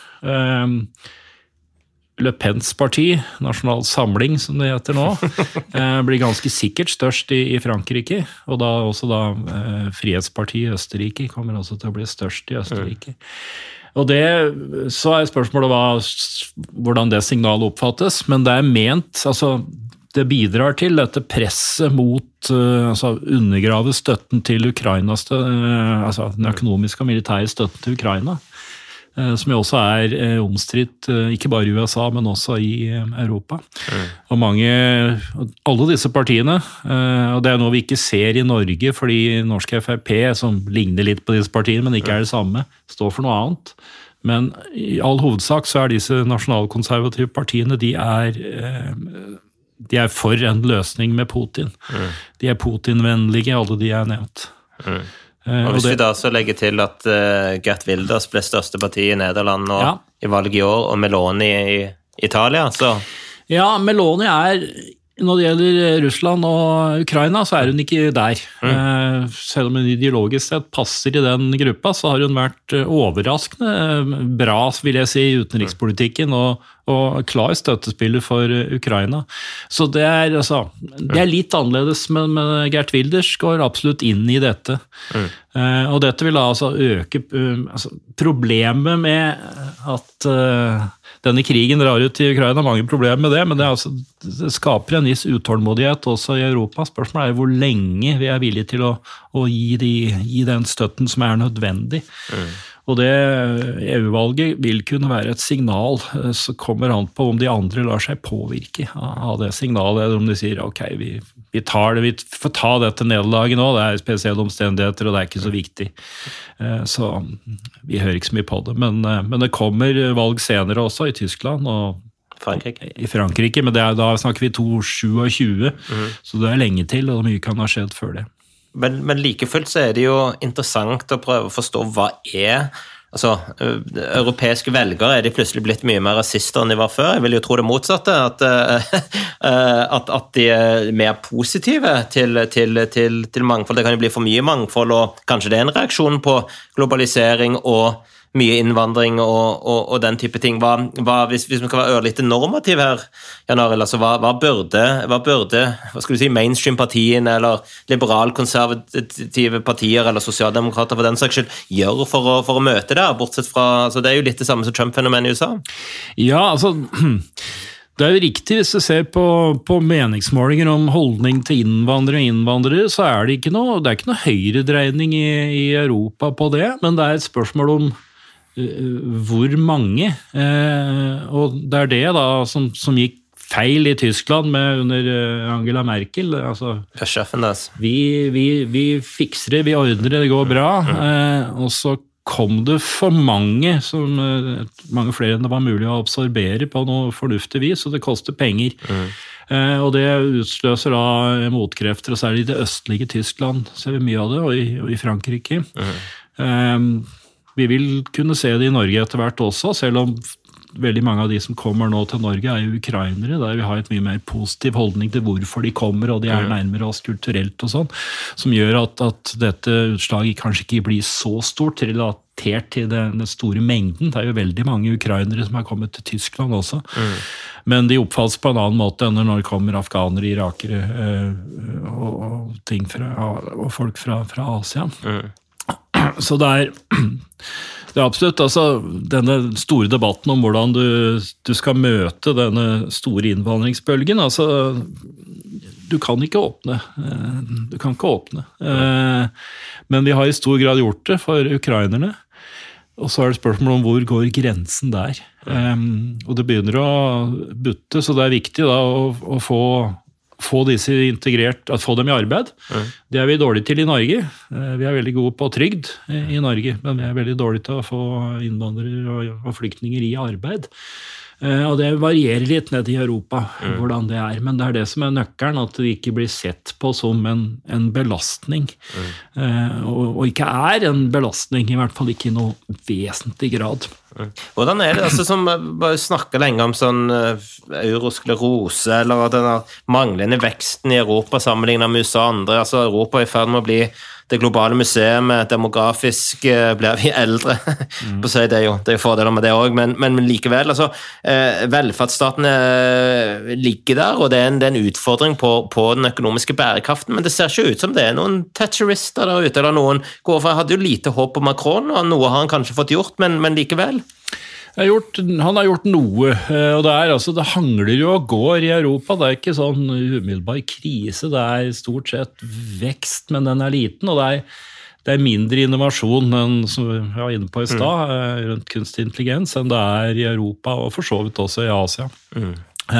Le Pens parti, Nasjonal Samling som det heter nå, blir ganske sikkert størst i, i Frankrike, og da også da Frihetspartiet i Østerrike kommer også til å bli størst i Østerrike. Og det, så er spørsmålet hva, hvordan det signalet oppfattes, men det er ment, altså det bidrar til dette presset mot uh, altså undergrave støtten til Ukraina, uh, altså den økonomiske og militære støtten til Ukraina, uh, som jo også er uh, omstridt, uh, ikke bare i U S A, men også i uh, Europa. Mm. Og mange, alle disse partiene, uh, og det er noe vi ikke ser i Norge, fordi norsk F R P, som ligner litt på disse partiene, men ikke er det samme, står for noe annet. Men i all hovedsak så er disse nasjonalkonservative partiene, de er uh, De er for en løsning med Putin. Mm. De er Putin-vennlige, alle de er nevnt. Mm. Og hvis og det, vi da så legger til at uh, Geert Wilders ble største parti i Nederland nå, ja. I valget i år, og Meloni i Italia, så... Ja, Meloni er, når det gjelder Russland og Ukraina, så er hun ikke der. Mm. Uh, selv om hun ideologisk sett passer i den gruppa, så har hun vært overraskende bra, vil jeg si, i utenrikspolitikken, og og klar støttespiller for Ukraina. Så det er, altså, det er litt annerledes, men, men Geert Wilders går absolutt inn i dette. Mm. Uh, og dette vil da altså øke uh, altså, problemet med at uh, denne krigen drar ut i Ukraina, mange problemer med det, men det, altså, det skaper en viss utålmodighet også i Europa. Spørsmålet er hvor lenge vi er villige til å, å gi, de, gi den støtten som er nødvendig. Mm. Og det E U-valget vil kunne være et signal, så kommer han på om de andre lar seg påvirke av det signalet, eller om de sier, ok, vi, vi tar det, vi får ta dette nederlaget nå, det er spesielle omstendigheter, og det er ikke så viktig. Så vi hører ikke så mye på det, men, men det kommer valg senere også i Tyskland, og Frankrike. I Frankrike, men det er, da snakker vi to tjue sju, mm. så det er lenge til, og mye kan ha skjedd før det. Men, men likefullt så er det jo interessant å prøve å forstå hva er, altså, europeiske velgere er de plutselig blitt mye mer rasister enn de var før. Jeg vil jo tro det motsatte, at, at, at de er mer positive til, til, til, til mangfold. Det kan jo bli for mye mangfold, og kanskje det er en reaksjon på globalisering og mye innvandring og, og, og den type ting. Hva, hva, hvis, hvis vi skal være ørlite normativ her, Jan Arild, altså, hva, hva burde, hva burde hva skal du si, mainstream-partiene eller liberal-konservative partier eller sosialdemokrater for den saks skyld gjøre for å, for å møte det, bortsett fra, altså, det er jo litt det samme som Trump-fenomenet i U S A. Ja, altså... Det er jo riktig, hvis du ser på, på meningsmålinger om holdning til innvandrere og innvandrere, så er det ikke noe, det er ikke noe høyredreining i, i Europa på det, men det er et spørsmål om hvor mange, eh, og det er det da som, som gikk feil i Tyskland med under Angela Merkel, altså vi, vi, vi fikser det, vi ordner det, det går bra, eh, og så kom det for mange, som, mange flere enn det var mulig å absorbere på noe fornuftig vis, og det koster penger. Mm. Eh, og det utløser da motkrefter, og særlig i det østlige Tyskland ser vi mye av det, og i, og i Frankrike. Mm. Eh, Vi vil kunne se det i Norge etter hvert også, selv om veldig mange av de som kommer nå til Norge er jo ukrainere, der vi har et mye mer positiv holdning til hvorfor de kommer, og de er nærmere oss kulturelt og sånn, som gjør at, at dette utslaget kanskje ikke blir så stort relatert til den store mengden. Det er jo veldig mange ukrainere som har kommet til Tyskland også, mm. men de oppfattes på en annen måte enn når det kommer afghanere, irakere øh, og, og, ting fra, og folk fra, fra Asia. Mm. Så det er, det er absolutt altså, denne store debatten om hvordan du, du skal møte denne store innvandringsbølgen. Altså, du kan ikke åpne. Du kan ikke åpne. Men vi har i stor grad gjort det for ukrainerne. Og så er det spørsmål om hvor går grensen der. Og det begynner å butte, så det er viktig da å, å få, få disse integrert, at få dem i arbeid. Det er vi dårlige til i Norge. Vi er veldig gode på trygd i Norge, men vi er veldig dårlige til å få innvandrere og, og flyktninger i arbeid. Og det varierer litt ned i Europa, mm. hvordan det er. Men det er det som er nøkkelen, at det ikke blir sett på som en, en belastning. Mm. Og, og ikke er en belastning, i hvert fall ikke i noe vesentlig grad. Mm. Hvordan er det, altså som bare snakker lenge om sånn eurosklerose, eller den manglende veksten i Europa sammenlignet med U S A og andre, altså Europa er i ferd med å bli det globale museet, demografisk blir vi eldre, mm. på å si det er jo, det er jo fordeler med det også, men, men likevel, altså, eh, velferdsstatene ligger der, og det er en, det er en utfordring på, på den økonomiske bærekraften, men det ser ikke ut som det er noen Thatcherister der ute, eller noen går for, jeg hadde jo lite håp på Macron, og noe har han kanskje fått gjort, men, men likevel. Har gjort, han har gjort noe, og det, er, altså, det hangler jo og går i Europa. Det er ikke sånn umiddelbar krise, det er stort sett vekst, men den er liten, og det er, det er mindre innovasjon enn som jeg var inne på i stad, mm. rundt kunstig intelligens, enn det er i Europa, og for så vidt også i Asia. Mm.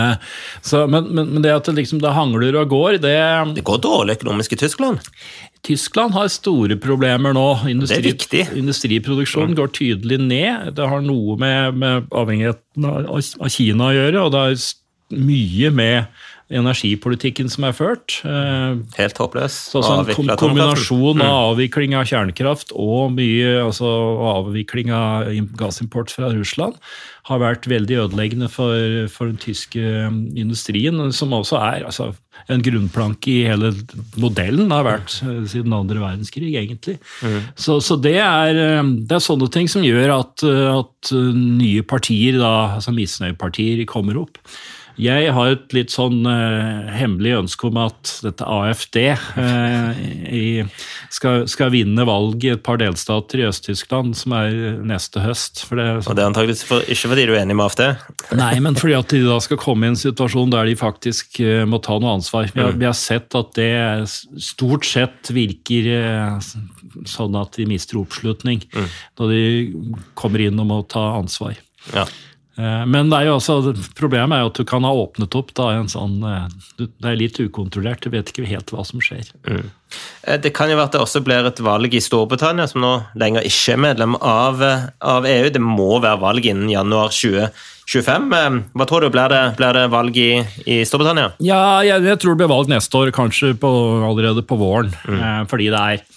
Så, men, men, men det at det, liksom, det hangler og går, det... Det går dårlig økonomisk i Tyskland. Tyskland har store problemer nå. Industri, det er viktig. Industriproduksjonen går tydelig ned. Det har noe med, med avhengigheten av, av Kina å gjøre, og det er mye med energipolitikken som er ført. Helt håpløs. Så, så en kom, kombinasjon av avvikling av kjernekraft og mye altså, avvikling av gassimport fra Russland har vært veldig ødeleggende for, for den tyske industrien, som også er altså, en grunnplanke i hele modellen har vært siden andre verdenskrig, egentlig. Mm. Så, så det, er, det er sånne ting som gjør at, at nye partier, da, altså misnøyepartier, kommer opp. Jeg har et litt sånn uh, hemmelig ønske om at dette A F D uh, i, skal, skal vinne valg i et par delstater i Øst-Tyskland som er neste høst. For det, så, og det er antageligvis for, ikke fordi du er enig med A F D? Nei, men fordi at de da skal komme i en situasjon der de faktisk uh, må ta noe ansvar. Vi har, mm. vi har sett at det stort sett virker uh, sånn at de mister oppslutning mm. når de kommer inn og må ta ansvar. Ja. Men det er jo også, problemet er jo at du kan ha åpnet opp da, en sånn, det er litt ukontrollert, du vet ikke helt hva som skjer. Mm. Det kan jo være at det også blir et valg i Storbritannia, som nå lenger ikke er medlem av, av E U. Det må være valg innen januar tjue tjuefem. Hva tror du, blir det, blir det valg i, i Storbritannia? Ja, jeg, jeg tror det blir valg neste år, kanskje på, allerede på våren, mm. fordi det er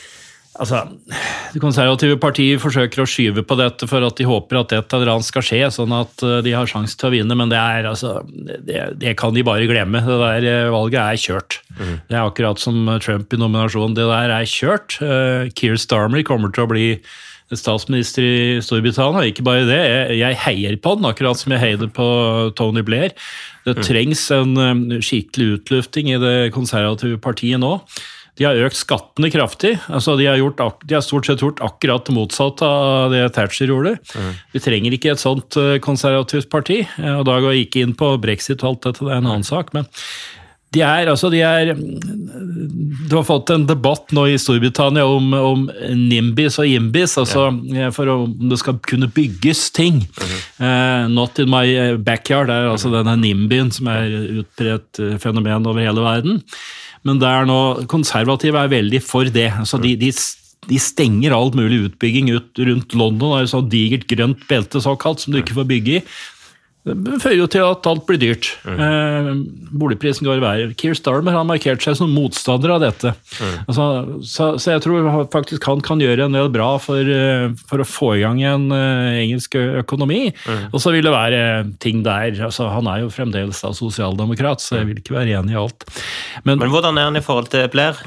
Altså, det konservative partiet forsøker å skyve på dette for at de håper at et eller annet skal skje, sånn at de har sjanse til å vinne, men det, er, altså, det, det kan de bare glemme. Det der valget er kjørt. Mm. Det er akkurat som Trump i nominasjonen. Det der er kjørt. Keir Starmer kommer til å bli statsminister i Storbritannia. Ikke bare det, jeg heier på den, akkurat som jeg heier på Tony Blair. Det trengs en skikkelig utlufting i det konservative partiet nå. De har økt skattene kraftig, altså de har, gjort, de har stort sett gjort akkurat det motsatte av det Thatcher gjorde. Mm. Vi trenger ikke et sånt konservativt parti, og da går jeg ikke inn på Brexit og alt dette, det er en annen sak, men de er, altså de er, du har fått en debatt nå i Storbritannia om, om NIMBYs og YIMBYs, altså ja. For om det skal kunne bygges ting. Mm. Uh, not in my backyard, det er altså denne NIMBYen som er utbredt fenomen over hele verden. Men det er nå, konservative er veldig for det. Altså de, de, de stenger alt mulig utbygging ut rundt London. Det er et sånt digert grønt belte såkalt, som du ikke får bygge i. Det fører jo til at alt blir dyrt. Mm. Eh, boligprisen går i været. Keir Starmer har markert seg som motstander av dette. Mm. Altså, så, så jeg tror faktisk han kan gjøre en del bra for, for å få i gang en uh, engelsk økonomi. Mm. Og så vil det være ting der. Altså, han er jo fremdeles da, sosialdemokrat, så jeg vil ikke være enig i alt. Men, Men hvordan er han i forhold til Blair?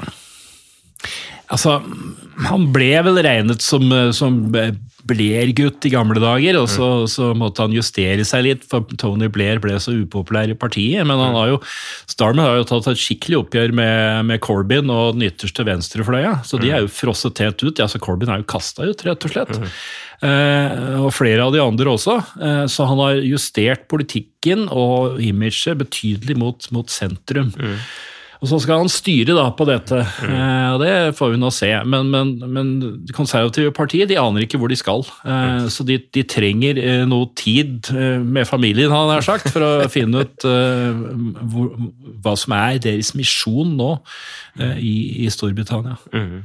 Altså, han ble vel regnet som, som Blair-gutt i gamle dager, og så, mm. så måtte han justere seg litt, for Tony Blair ble så upopulær i partiet, men han har jo, Starmer har jo tatt et skikkelig oppgjør med, med Corbyn og den ytterste venstrefløya, så de er jo frosset helt ut. Ja, så Corbyn er jo kastet ut, rett og slett. Mm. Eh, og flere av de andre også, eh, så han har justert politikken og imaget betydelig mot, mot sentrum. Mm. Og så skal han styre da på dette, mm. eh, og det får vi nå se. Men, men, men det konservative partiet, de aner ikke hvor de skal. Eh, så de, de trenger eh, noe tid eh, med familien, han har sagt, for å finne ut eh, hvor, hva som er deres misjon nå eh, i, i Storbritannia. Mm.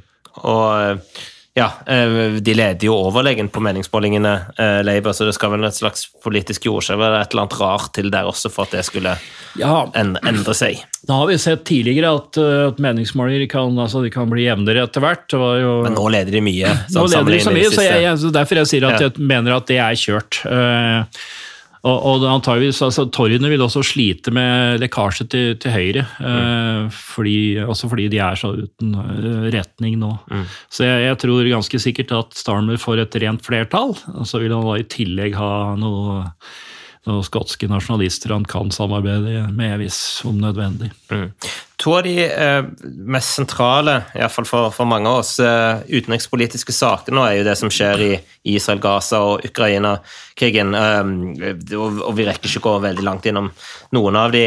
Og ja, de leder jo overlegen på meningsmålingene, eh, Labour, så det skal vel et slags politisk jordskjelv eller et eller annet rart til der også for at det skulle ja. endre seg. Da har vi sett tidligere at, at meningsmålinger kan, altså, de kan bli jevnere etter hvert. Det var jo, Men nå leder de mye. Nå leder de så mye, så jeg, jeg, så derfor jeg sier at ja. jeg mener at det er kjørt. Uh, Og, og antageligvis, altså, torgene vil også slite med lekkasje til, til høyre, mm. eh, fordi, også fordi de er så uten retning nå. Mm. Så jeg, jeg tror ganske sikkert at Starmer får et rent flertall, og så vil han da i tillegg ha noe, noen skotske nasjonalister han kan samarbeide med hvis om nødvendig. Mm. To av de eh, mest sentrale, i hvert fall for, for mange av oss, eh, utenrikspolitiske saker nå er jo det som skjer i Israel, Gaza og Ukraina-krigen, eh, og, og vi rekker ikke gå veldig langt innom noen av de,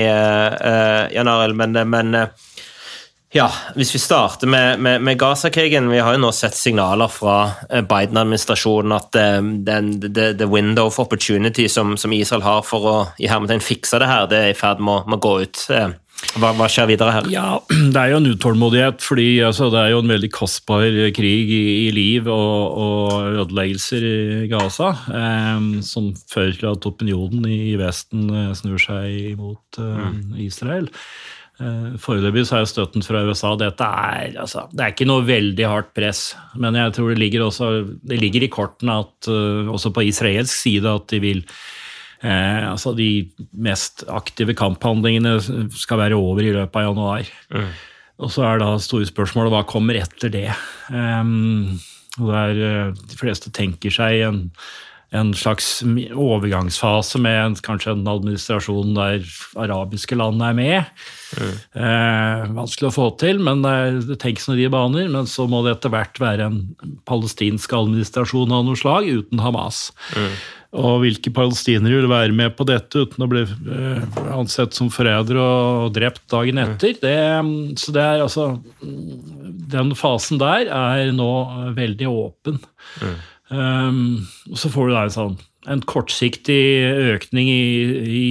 eh, Jan Arild, men, men eh, ja, hvis vi starter med, med, med Gaza-krigen, vi har jo nå sett signaler fra Biden-administrasjonen at eh, den, the, the window of opportunity som, som Israel har for å i hermetegn fikse det her, det er i ferd med, med å gå ut. Eh, Hva, hva skjer videre her? Ja, det er jo en utålmodighet, fordi altså, det er jo en veldig kostbar krig i, i liv og, og ødeleggelser i Gaza, eh, som fører til at opinionen i Vesten snur seg mot eh, mm. Israel. Eh, foreløpig så er støtten fra U S A, dette er, altså, det er ikke noe veldig hardt press, men jeg tror det ligger, også, det ligger i kortene at uh, også på israelsk side at de vil Eh, altså de mest aktive kamphandlingene skal være over i løpet av januar. Mm. Og så er da store spørsmålet, hva kommer etter det? Um, der de fleste tenker seg en, en slags overgangsfase med en, kanskje en administrasjon der arabiske land er med. Mm. Eh, vanskelig å få til, men det, det tenkes noe i baner, men så må det etter hvert være en palestinsk administrasjon av noe slag uten Hamas. Mm. Og hvilke palestinere vil være med på dette uten å bli eh, ansett som forrædere og drept dagen etter. Det, så det er altså, den fasen der er nå veldig åpen. Mm. Um, og så får du da en, sånn, en kortsiktig økning i, i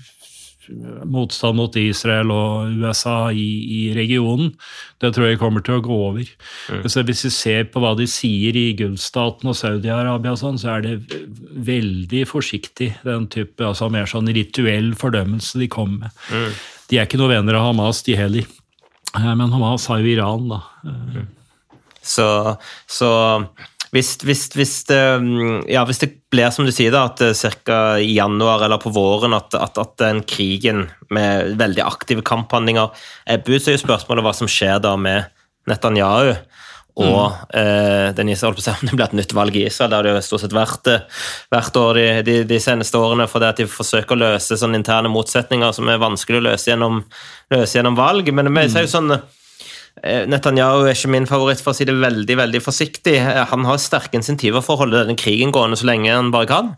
motstand mot Israel og U S A i, i regionen. Det tror jeg kommer til å gå over. Mm. Så hvis vi ser på hva de sier i Gulfstaten og Saudi-Arabia, sånn, så er det veldig forsiktig, den type, altså mer sånn rituell fordømmelse de kommer med. Mm. De er ikke noen venner av Hamas, de heller. Men Hamas har jo Iran, da. Mm. Så... så Hvis, hvis, hvis, det, ja, hvis det blir som du sier da, at cirka i januar eller på våren at, at, at den krigen med veldig aktive kamphandlinger ebber ut, så er jo spørsmålet hva som skjer da med Netanyahu og mm. eh, den Israel på seg, det blir et nytt valg i Israel, der det jo stort sett hvert, hvert år de, de, de seneste årene, for det at de forsøker å løse sånne interne motsetninger som er vanskelig å løse gjennom, løse gjennom valg, men det er jo sånn Netanyahu er ikke min favoritt, for å si det veldig, veldig forsiktig. Han har sterke insentiver for å holde denne krigen gående så lenge han bare kan.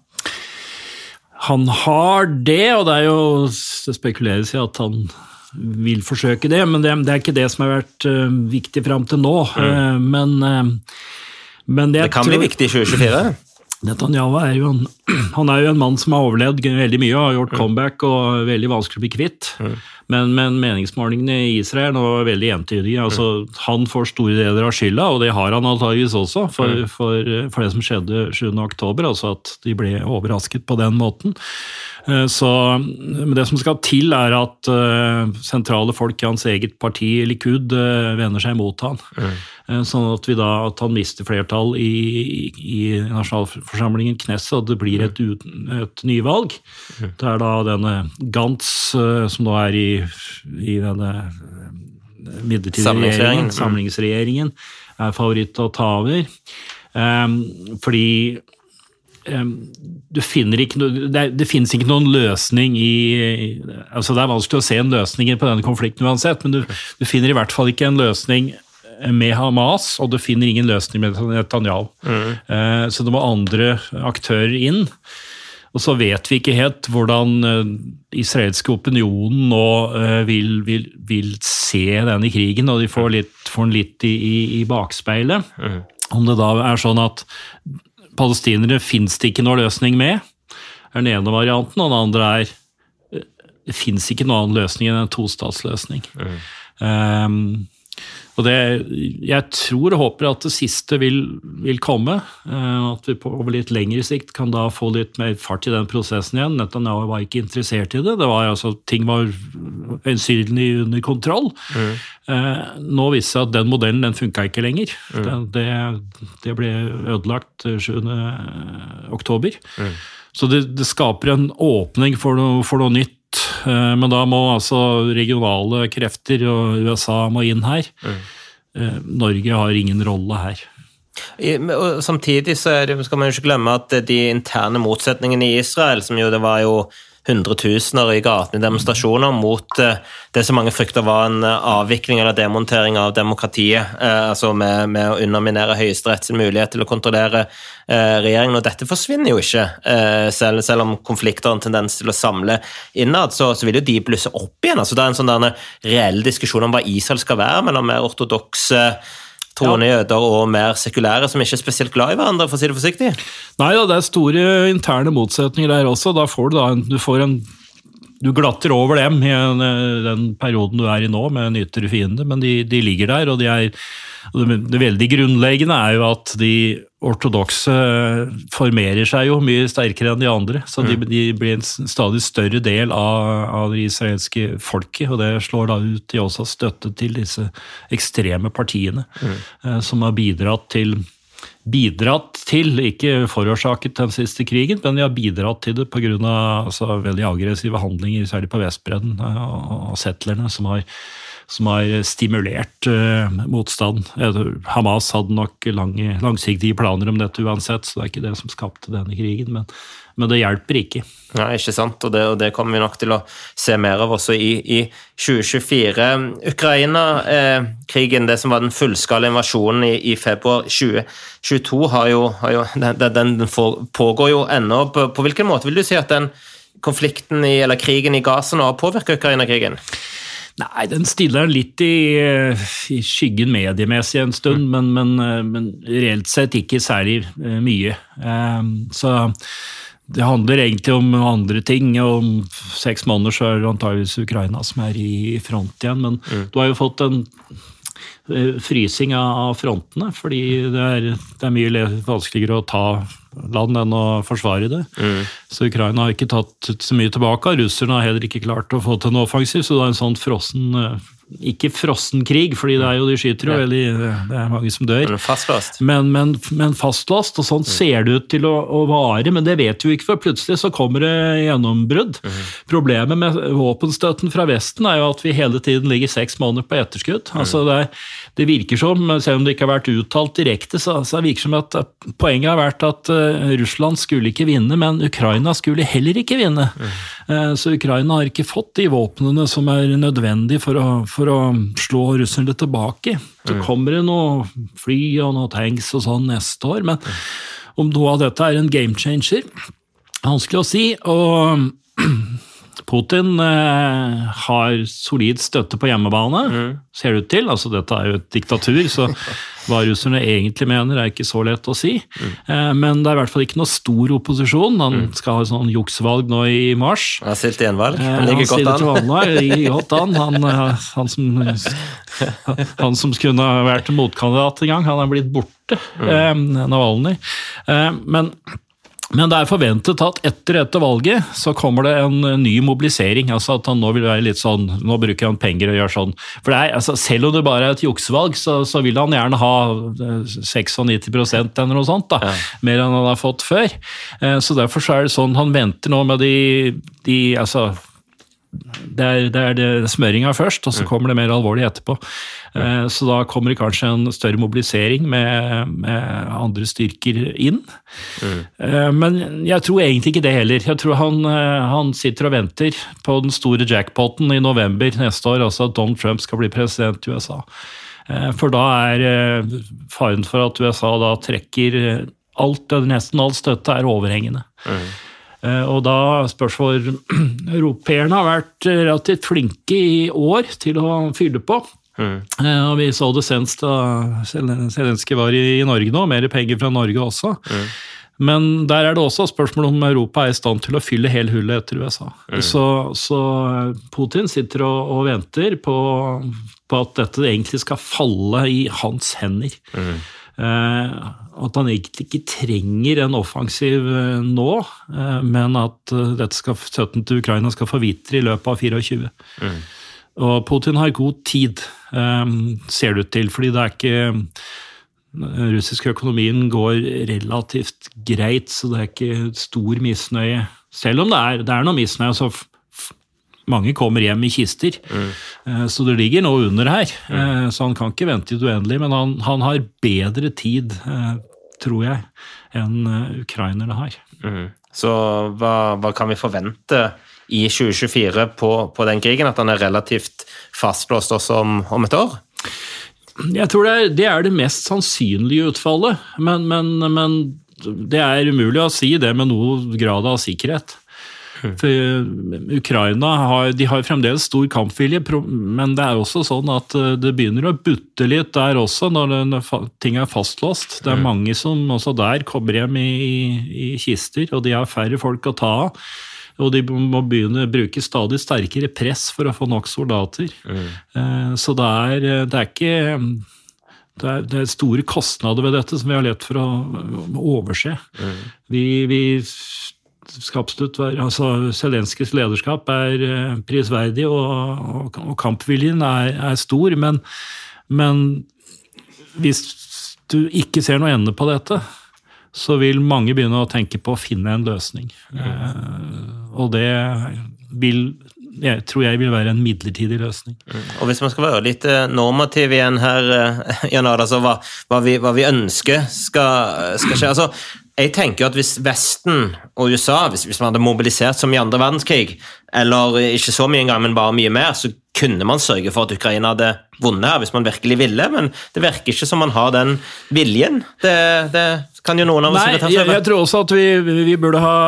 Han har det, og det er jo, det spekuleres i at han vil forsøke det, men det, det er ikke det som har vært uh, viktig frem til nå. Mm. Uh, men, uh, men det, det kan tror, bli viktig i tjue tjuefire. Netanyahu er jo en, han er jo en mann som har overlevd veldig mye og har gjort comeback og veldig vanskelig å bli kvitt. Mm. Men, men meningsmålingene i Israel nå er veldig entydige. Altså, mm. Han får store deler av skylda, og det har han antageligvis også, for, mm. for, for det som skjedde sjuende oktober, altså at de ble overrasket på den måten. Så det som skal til er at uh, sentrale folk i hans eget parti, Likud, uh, vender seg mot han. Mm. Uh, sånn at, vi da, at han mister flertall i, i, i nasjonalforsamlingen Knesset, og det blir et, et nyvalg. Mm. Det er da denne Gantz, uh, som nå er i, i denne midlertidige samlingsregjeringen, samlingsregjeringen, er favoritt å ta over. Um, fordi Du finner ikke noe, det, det finnes ikke noen løsning i, altså det er vanskelig å se en løsning på denne konflikten uansett, men du, du finner i hvert fall ikke en løsning med Hamas, og du finner ingen løsning med Netanyahu. Mm. Så det må andre aktører inn. og så vet vi ikke helt hvordan uh, israelske opinionen nå uh, vil, vil, vil se denne krigen, og de får, litt, får den litt i, i, i bakspeilet. Mm. Om det da er sånn at palestinere finnes det ikke noe løsning med, er den ene varianten, og den andre er det finnes ikke noen annen løsning enn en tostatsløsning. Mm. Um, og det, jeg tror og håper at det siste vil, vil komme, uh, at vi på over litt lengre sikt kan da få litt mer fart i den prosessen igjen. Netanyahu var ikke interessert i det, det var altså, ting var øyensynlig under kontroll. Mm. Uh, nå viser det at den modellen, den funket ikke lenger. Mm. Det, det ble ødelagt sjuende oktober. Mm. Så det, det skaper en åpning for noe, for noe nytt. Men da må altså regionale krefter og U S A må inn her. Mm. Norge har ingen rolle her. I, og samtidig så er det, skal man jo ikke glemme at de interne motsetningene i Israel, som jo det var jo hundretusener i gatene i demonstrasjoner mot det som mange frykter var en avvikling eller demontering av demokratiet, altså med, med å underminere Høyesterett sin mulighet til å kontrollere regjeringen, og dette forsvinner jo ikke, selv, selv om konflikter har en tendens til å samle innad, så, så vil jo de blusse opp igjen. Altså det er en sånn der reell diskusjon om hva Israel skal være, mellom mer ortodokse troende jøder og mer sekulære som ikke er spesielt glad i hverandre, for å si det forsiktig. Nei da, det er store interne motsetninger der også. Da får du da en, du får en, du glatter over dem i en, den perioden du er i nå med en ytre fiende, men de, de ligger der, og de er, og det, det veldig grunnleggende er jo at de ortodokse formerer seg jo mye sterkere enn de andre, så de, de blir en stadig større del av, av det israelske folket, og det slår da ut i også støtte til disse ekstreme partiene, mm. som har bidratt til, bidratt til, ikke forårsaket den siste krigen, men de har bidratt til det på grunn av altså, veldig aggressive handlinger, særlig på Vestbredden, og settlerne som har som har stimulert uh, motstand. Hamas hadde nok lange, langsiktige planer om dette uansett, så det er ikke det som skapte denne krigen, men, men det hjelper ikke. Nei, ikke sant, og det, og det kommer vi nok til å se mer av også i, i tjue tjuefire. Ukraina-krigen, eh, det som var den fullskala invasjonen i, i februar tjue tjueto, har jo, har jo, den, den pågår jo ennå. På, på hvilken måte vil du si at den konflikten i, eller krigen i Gaza nå har påvirket Ukraina-krigen? Nei, den stiller litt i, i skyggen mediemessig en stund, men, men, men reelt sett ikke særlig mye. Så det handler egentlig om andre ting, og om seks måneder så er det antageligvis Ukraina som er i front igjen, men mm. du har jo fått en frysing av frontene, fordi det er, det er mye vanskeligere å ta land enn å forsvare det. Mm. Så Ukraina har ikke tatt så mye tilbake, russerne har heller ikke klart å få til en offensiv, så det er en sånn frossen, ikke frossen krig, fordi det er jo de skyter jo, ja. Eller det er mange som dør. Men fastlåst. Men, men, men fastlåst, og sånn mm. ser det ut til å, å vare, men det vet vi ikke, for plutselig så kommer det gjennombrudd. Mm. Problemet med våpenstøtten fra Vesten er jo at vi hele tiden ligger seks måneder på etterskudd. Mm. Altså det, det virker som, selv om det ikke har vært uttalt direkte, så, så virker det som at poenget har vært at uh, Russland skulle ikke vinne, men Ukraina skulle heller ikke vinne. Mm. Uh, så Ukraina har ikke fått de våpnene som er nødvendige for å for å slå russerne tilbake. Så kommer det noe fly og noe tanks og sånn neste år, men om noe av dette er en game changer, vanskelig å si, og Putin eh, har solid støtte på hjemmebane, mm. ser det ut til, altså dette er jo et diktatur, så hva russerne egentlig mener er ikke så lett å si, mm. eh, men det er i hvert fall ikke noe stor opposisjon, han mm. skal ha et sånn juksvalg nå i mars. Han har stilt gjenvalg, han ligger godt an. Han ligger godt an, han, han, som, han som skulle ha vært motkandidat en gang, han er blitt borte, mm. eh, Navalny, eh, men Men det er forventet at etter dette valget så kommer det en ny mobilisering, altså at han nå vil være litt sånn, nå bruker han penger og gjør sånn. For det er, altså, selv om det bare er et juksevalg, så, så vil han gjerne ha nitiseks prosent eller noe sånt, da, ja. Mer enn han har fått før. Så derfor så er det sånn, han venter nå med de, de altså, det er, det er det smøringa først, og så kommer det mer alvorlig etterpå. Så da kommer det kanskje en større mobilisering med, med andre styrker inn. Mm. Men jeg tror egentlig ikke det heller. Jeg tror han, han sitter og venter på den store jackpoten i november neste år, altså at Donald Trump skal bli president i U S A. For da er faren for at U S A da trekker alt, nesten all støtte er overhengende. Mm. Og da spørsmål europeerne har vært relativt flinke i år til å fylle på. Mm. Og vi så det senest da Zelenskyj var i Norge nå, mer penger fra Norge også. Mm. Men der er det også spørsmål om Europa er i stand til å fylle hele hullet etter U S A. Mm. Så, så Putin sitter og, og venter på, på at dette egentlig skal falle i hans hender. Mm. Eh, at han egentlig ikke trenger en offensiv eh, nå, eh, men at eh, dette skal, støtten til Ukraina skal forvitre i løpet av tjuefire. Mm. Og Putin har god tid, eh, ser det ut til, fordi det er ikke den russiske økonomien går relativt greit, så det er ikke stor misnøye. Selv om det er, det er noe misnøye, så mange kommer hjem i kister, mm. så det ligger noe under her. Mm. Så han kan ikke vente i det uendelige, men han, han har bedre tid, tror jeg, enn ukrainerne har. Mm. Så hva, hva kan vi forvente i tjue tjuefire på, på den krigen? At han er relativt fastlåst også om, om et år? Jeg tror det er, det er det mest sannsynlige utfallet, men, men, men det er umulig å si det med noe grad av sikkerhet. For Ukraina har, de har fremdeles stor kampvilje, men det er også sånn at det begynner å butte litt der også når, det, når ting er fastlåst. Det er mange som også der kommer hjem i, i, i kister, og de har færre folk å ta av. Og de må begynne å bruke stadig sterkere press for å få nok soldater. Mm. Så det er, det er ikke det er, det er store kostnader ved dette som vi har lett for å overse. Mm. Vi, vi skal absolutt være, altså Zelenskyjs lederskap er prisverdig, og, og, og kampviljen er, er stor, men, men hvis du ikke ser noe ende på dette, så vil mange begynne å tenke på å finne en løsning. Mm. Og det vil, jeg tror jeg vil være en midlertidig løsning. Mm. Og hvis man skal være litt normativ igjen her, Jan Ard, altså hva, hva, vi, hva vi ønsker skal, skal skje, altså jeg tenker at hvis Vesten og U S A, hvis, hvis man hadde mobilisert som i andre verdenskrig, eller ikke så mye en gang, men bare mye mer, så kunne man sørge for at Ukraina hadde vunnet her, hvis man virkelig ville, men det virker ikke som man har den viljen. Det, det kan jo noen av oss... Nei, jeg, jeg tror også at vi, vi, burde ha,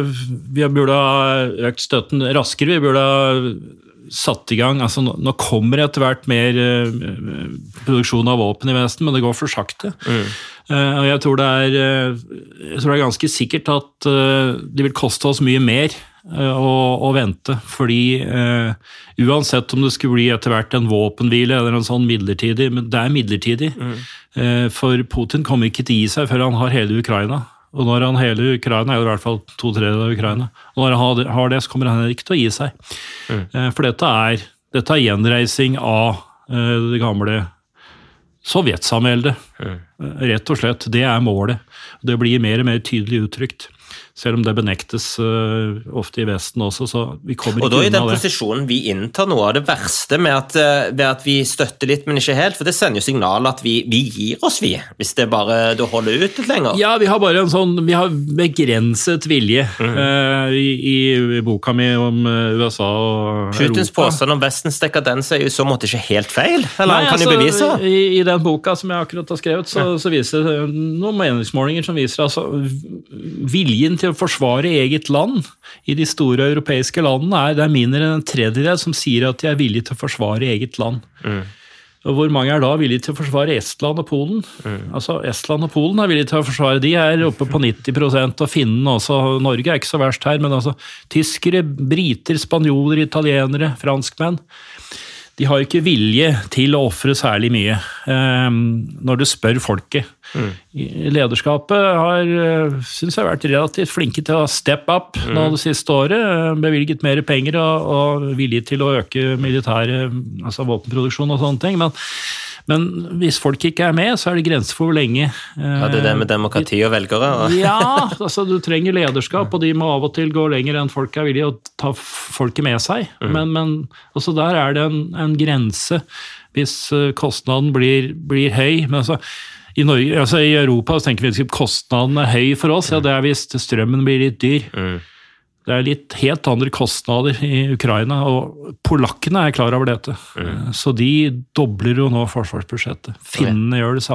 vi burde ha økt støtten raskere, vi burde ha satt i gang, altså nå, nå kommer etter hvert mer uh, produksjon av våpen i Vesten, men det går for sakte. Mm. Uh, og jeg tror, det er, uh, jeg tror det er ganske sikkert at uh, det vil koste oss mye mer uh, å, å vente, fordi uh, uansett om det skulle bli etter hvert en våpenhvile eller en sånn midlertidig, men det er midlertidig, mm. uh, for Putin kommer ikke til å gi seg før han har hele Ukraina. Og når han hele Ukraina, er det i hvert fall to tredjedeler av Ukraina, og når han har det, så kommer han ikke til å gi seg. Mm. For dette er, dette er gjenreising av det gamle sovjetsamveldet. Mm. Rett og slett, det er målet. Det blir mer og mer tydelig uttrykt. Selv om det benektes uh, ofte i Vesten også, så vi kommer ikke unna det. Og da i den posisjonen vi inntar noe av det verste med at, uh, ved at vi støtter litt, men ikke helt, for det sender jo signal at vi, vi gir oss vi, hvis det bare du holder ut litt lenger. Ja, vi har bare en sånn, vi har begrenset vilje mm. uh, i, i boka mi om uh, U S A og Putins Europa. Påstand om Vestens dekadens er jo så måte ikke helt feil, eller Nei, han kan altså, jo bevise. I, I den boka som jeg akkurat har skrevet, så, ja. så viser det noen meningsmålinger som viser altså viljen til å forsvare eget land i de store europeiske landene er det er mindre enn en tredjedel som sier at de er villige til å forsvare eget land. Mm. Og hvor mange er da villige til å forsvare Estland og Polen? Mm. Altså Estland og Polen er villige til å forsvare, de er oppe på nitti prosent, og finnene også, Norge er ikke så verst her, men altså tyskere, briter, spanjoler, italienere, franskmenn, de har ikke vilje til å offre særlig mye um, når du spør folket. Mm. Lederskapet har, synes jeg, har vært relativt flinke til å step up mm. nå det siste året, bevilget mer penger og, og vilje til å øke militære, altså våpenproduksjon og sånne ting, men Men hvis folk ikke er med, så er det grenser for hvor lenge. Ja, det er det med demokrati og velgere. Og... ja, altså du trenger lederskap, og de må av og til gå lenger enn folk er villige å ta folket med seg. Mm. Men, men også der er det en, en grense hvis kostnaden blir, blir høy. Men altså, i, Norge, altså i Europa så tenker vi at kostnaden er høy for oss, ja det er hvis strømmen blir litt dyr. Mm. Det er litt helt andre kostnader i Ukraina, og polakkene er klar over dette. Mm. Så de dobler jo nå forsvarsbudsjettet. Finnene okay. gjør det samme.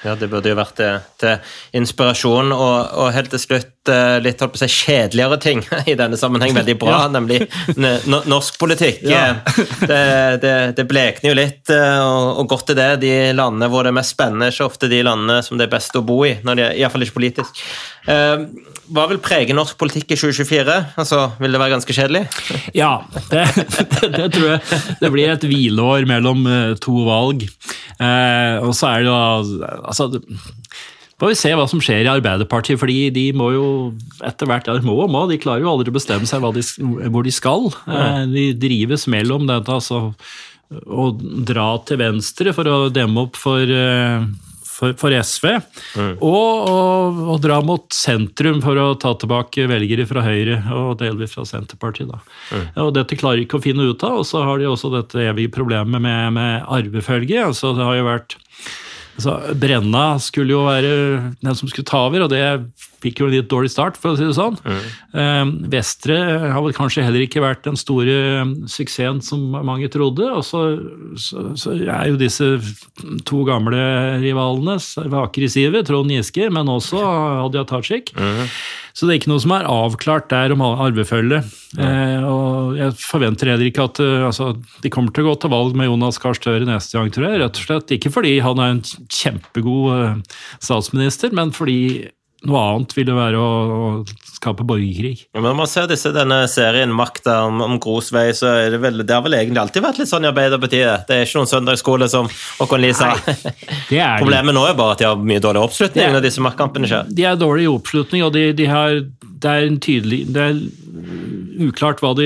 Ja, det burde jo vært til, til inspirasjon, og, og helt til slutt litt holdt på å si kjedeligere ting i denne sammenheng, veldig bra, ja. Nemlig no, norsk politikk. Ja. Det, det, det blekner jo litt, og, og godt er det, de landene hvor det er mest spennende, er ikke ofte de landene som det er best å bo i, når de, i hvert fall ikke politisk. Uh, hva vil prege norsk politikk i tjue tjuefire? Altså, vil det være ganske kjedelig? Ja, det, det, det tror jeg. Det blir et hvileår mellom uh, to valg. Uh, og så er det jo, altså, får vi se hva som skjer i Arbeiderpartiet, fordi de må jo etter hvert, ja, de må og må, de klarer jo aldri å bestemme seg hva de, hvor de skal. Uh, de drives mellom dette, altså, å dra til venstre for å demme opp for... Uh, For, for S V, mm. og, og, og dra mot sentrum for å ta tilbake velgere fra Høyre og delvis fra Senterpartiet. Da. Mm. Og dette klarer de ikke å finne ut av, og så har de også dette evige problemet med, med arvefølge. Altså, det har jo vært, altså, Brenna skulle jo være den som skulle ta over, og det fikk jo en litt dårlig start, for å si det sånn. Mm. Eh, Vestre har vel kanskje heller ikke vært den store suksessen som mange trodde, og så, så, så er jo disse to gamle rivalene vaker i sivet, Trond Giske, men også Hadia Tajik. Mm. Så det er ikke noe som er avklart der om arvefølge. Mm. Eh, og jeg forventer heller ikke at altså, de kommer til å gå til valg med Jonas Gahr Støre neste gang, tror jeg. Rett og slett ikke fordi han er en kjempegod statsminister, men fordi noe annet vil det være å, å skape borgerkrig. Ja, men når man ser disse, denne serien Makta om, om Grosvei, så er det vel, det har vel egentlig alltid vært litt sånn i Arbeiderpartiet. Det er ikke noen søndagsskole som Håkon Lie sa. Problemet nå er bare at de har mye dårlig oppslutning når disse maktkampene skjer. De er dårlig i oppslutning, og de, de har, det er en tydelig, det er uklart hva de,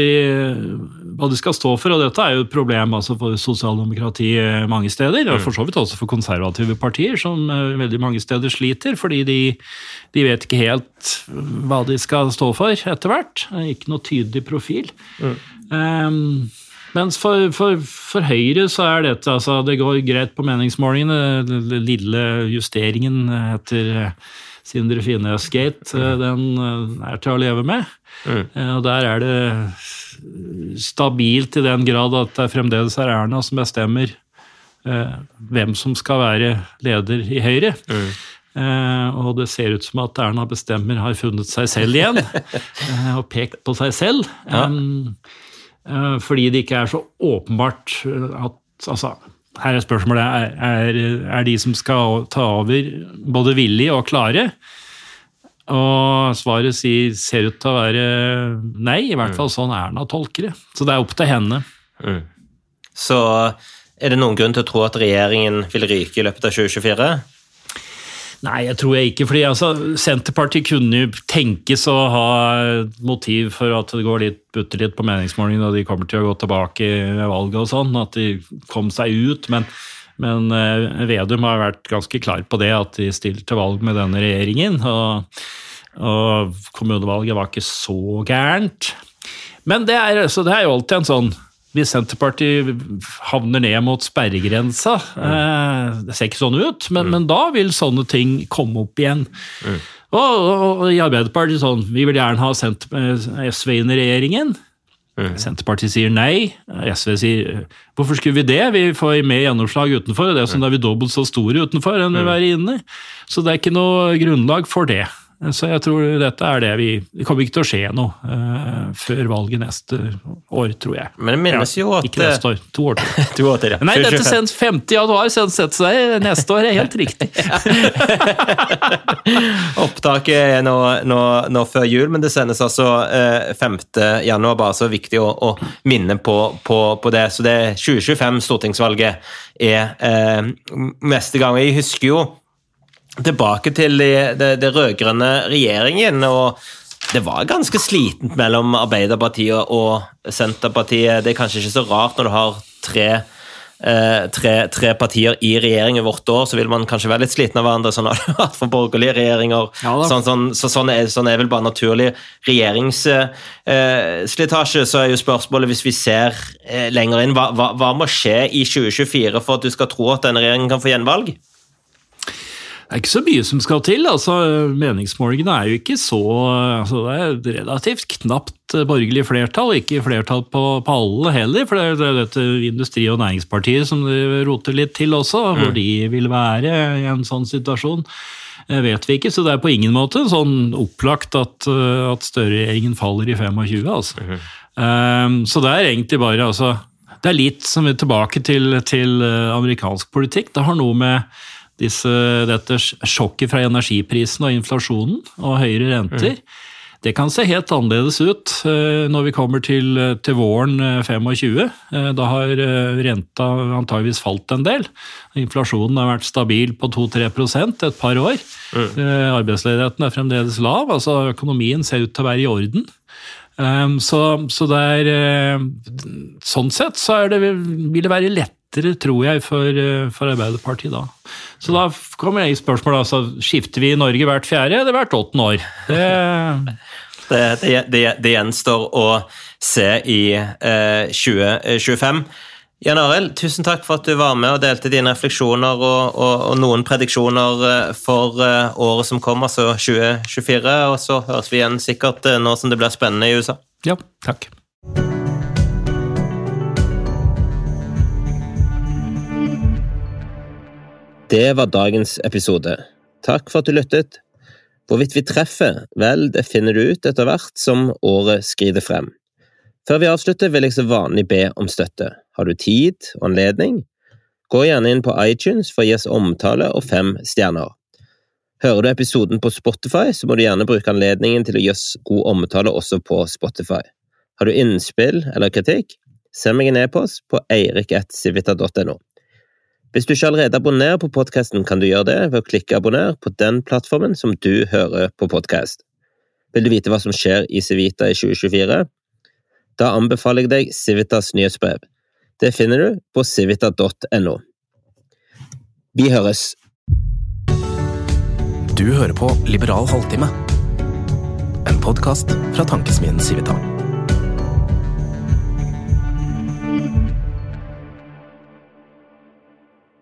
hva de skal stå for, og dette er jo et problem altså, for sosialdemokrati mange steder, og for så vidt også for konservative partier, som veldig mange steder sliter, fordi de De vet ikke helt hva de skal stå for etter hvert. Ikke noe tydelig profil. Mm. Um, mens for, for, for Høyre så er dette, altså det går greit på meningsmålingene, den lille justeringen etter Sindre Finnes-gate, den er til å leve med. Mm. Og der er det stabilt i den grad at det fremdeles er Erna som bestemmer uh, hvem som skal være leder i Høyre. Mm. Uh, og det ser ut som at Erna bestemmer har funnet seg selv igjen uh, og pekt på seg selv um, uh, fordi det ikke er så åpenbart at altså, her er spørsmålet er, er, er de som skal ta over både villige og klare, og svaret sier, ser ut til å være nei, i hvert fall sånn Erna tolker det, så det er opp til henne. Mm. Så er det noen grunn til å tro at regjeringen vil ryke i løpet av tjue tjuefire? Nei, jeg tror jeg ikke, fordi altså, Senterpartiet kunne jo tenkes å ha motiv for at det går litt, butter litt på meningsmålingen, og de kommer til å gå tilbake ved valget og sånn, at de kom seg ut, men, men Vedum har vært ganske klar på det, at de stilte til valg med denne regjeringen, og, og kommunevalget var ikke så gærent. Men det er, så det er jo alltid en sånn, hvis Senterpartiet havner ned mot sperregrensa, mm. det ser ikke sånn ut, men, mm. men da vil sånne ting komme opp igjen. Mm. Og, og, og i Arbeiderpartiet sånn, vi vil gjerne ha S V inn i regjeringen. Mm. Senterpartiet sier nei, S V sier, hvorfor skulle vi det? Vi får mer gjennomslag utenfor, og det er sånn, da er vi dobbelt så store utenfor enn vi vil være inne. Så det er ikke noe grunnlag for det. Så jeg tror dette er det vi, det kommer ikke til å skje noe uh, før valget neste år, tror jeg. Men det minnes jo at... Ikke neste år, to år til. to år til, ja. Nei, dette sendes femte januar, sendes sette seg neste år, er helt riktig. Opptaket er nå, nå, nå før jul, men det sendes altså uh, femte januar, bare så viktig å, å minne på, på, på det. Så det tjue tjuefem stortingsvalget er uh, neste gang. Jeg husker jo tilbake til det, det rødgrønne regjeringen, og det var ganske slitent mellom Arbeiderpartiet og Senterpartiet. Det er kanskje ikke så rart når du har tre, eh, tre, tre partier i regjeringen vårt år, så vil man kanskje være litt sliten av hverandre, sånn har det vært for borgerlige regjeringer. Ja, sånn, sånn, så sånn er, sånn er vel bare naturlig regjeringsslitasje, eh, så er jo spørsmålet, hvis vi ser eh, lenger inn, hva, hva, hva må skje i tjue tjuefire for at du skal tro at denne regjeringen kan få gjenvalg? Det er ikke så mye som skal til. altså Meningsmålingene er jo ikke så altså Det er et relativt knapt borgerlig flertall, ikke flertall på, på alle heller, for det er jo dette Industri- og Næringspartiet som de roter litt til også, mm. hvor de vil være i en sånn situasjon. Vet vi ikke, så det er på ingen måte sånn opplagt at, at Støre-regjeringen faller i tjuefem. Altså. Mm-hmm. Um, så det er egentlig bare altså, det er litt som er tilbake til, til amerikansk politikk. Det har noe med Disse, dette sjokket fra energiprisen og inflasjonen og høyere renter, mm. det kan se helt annerledes ut når vi kommer til, til våren tjuefem. Da har renta antageligvis falt en del. Inflasjonen har vært stabil på to til tre prosent et par år. Mm. Arbeidsledigheten er fremdeles lav, altså økonomien ser ut til å være i orden. Så, så det er, sånn sett så er det, vil det være lett tror jeg, for, for Arbeiderpartiet da. Så da kommer jeg i spørsmål, altså, skifter vi i Norge hvert fjerde eller hvert åttende år? Det, det, det, det, det gjenstår å se i eh, tjue tjuefem. Jan Arild, tusen takk for at du var med og delte dine refleksjoner og, og, og noen prediksjoner for uh, året som kommer, så tjue tjuefire, og så høres vi igjen sikkert uh, nå som det blir spennende i U S A. Ja, takk. Det var dagens episode. Takk for at du lyttet. Hvorvidt vi treffer, vel, det finner du ut etter hvert som året skrider frem. Før vi avslutter vil jeg så vanlig be om støtte. Har du tid og anledning? Gå gjerne inn på iTunes for å gi oss omtale og fem stjerner. Hører du episoden på Spotify, så må du gjerne bruke anledningen til å gi oss god omtale også på Spotify. Har du innspill eller kritikk? Send meg en e-post på eirik at civita punktum no. Hvis du ikke allerede abonnerer på podcasten, kan du gjøre det ved å klikke abonner på den plattformen som du hører på podcast. Vil du vite hva som skjer i Civita i tjue tjuefire? Da anbefaler jeg deg Civitas nyhetsbrev. Det finner du på civita punktum no. Vi høres! Du hører på Liberal halvtime. En podcast fra tankesmien Civita.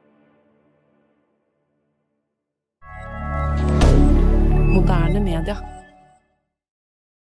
Moderne media.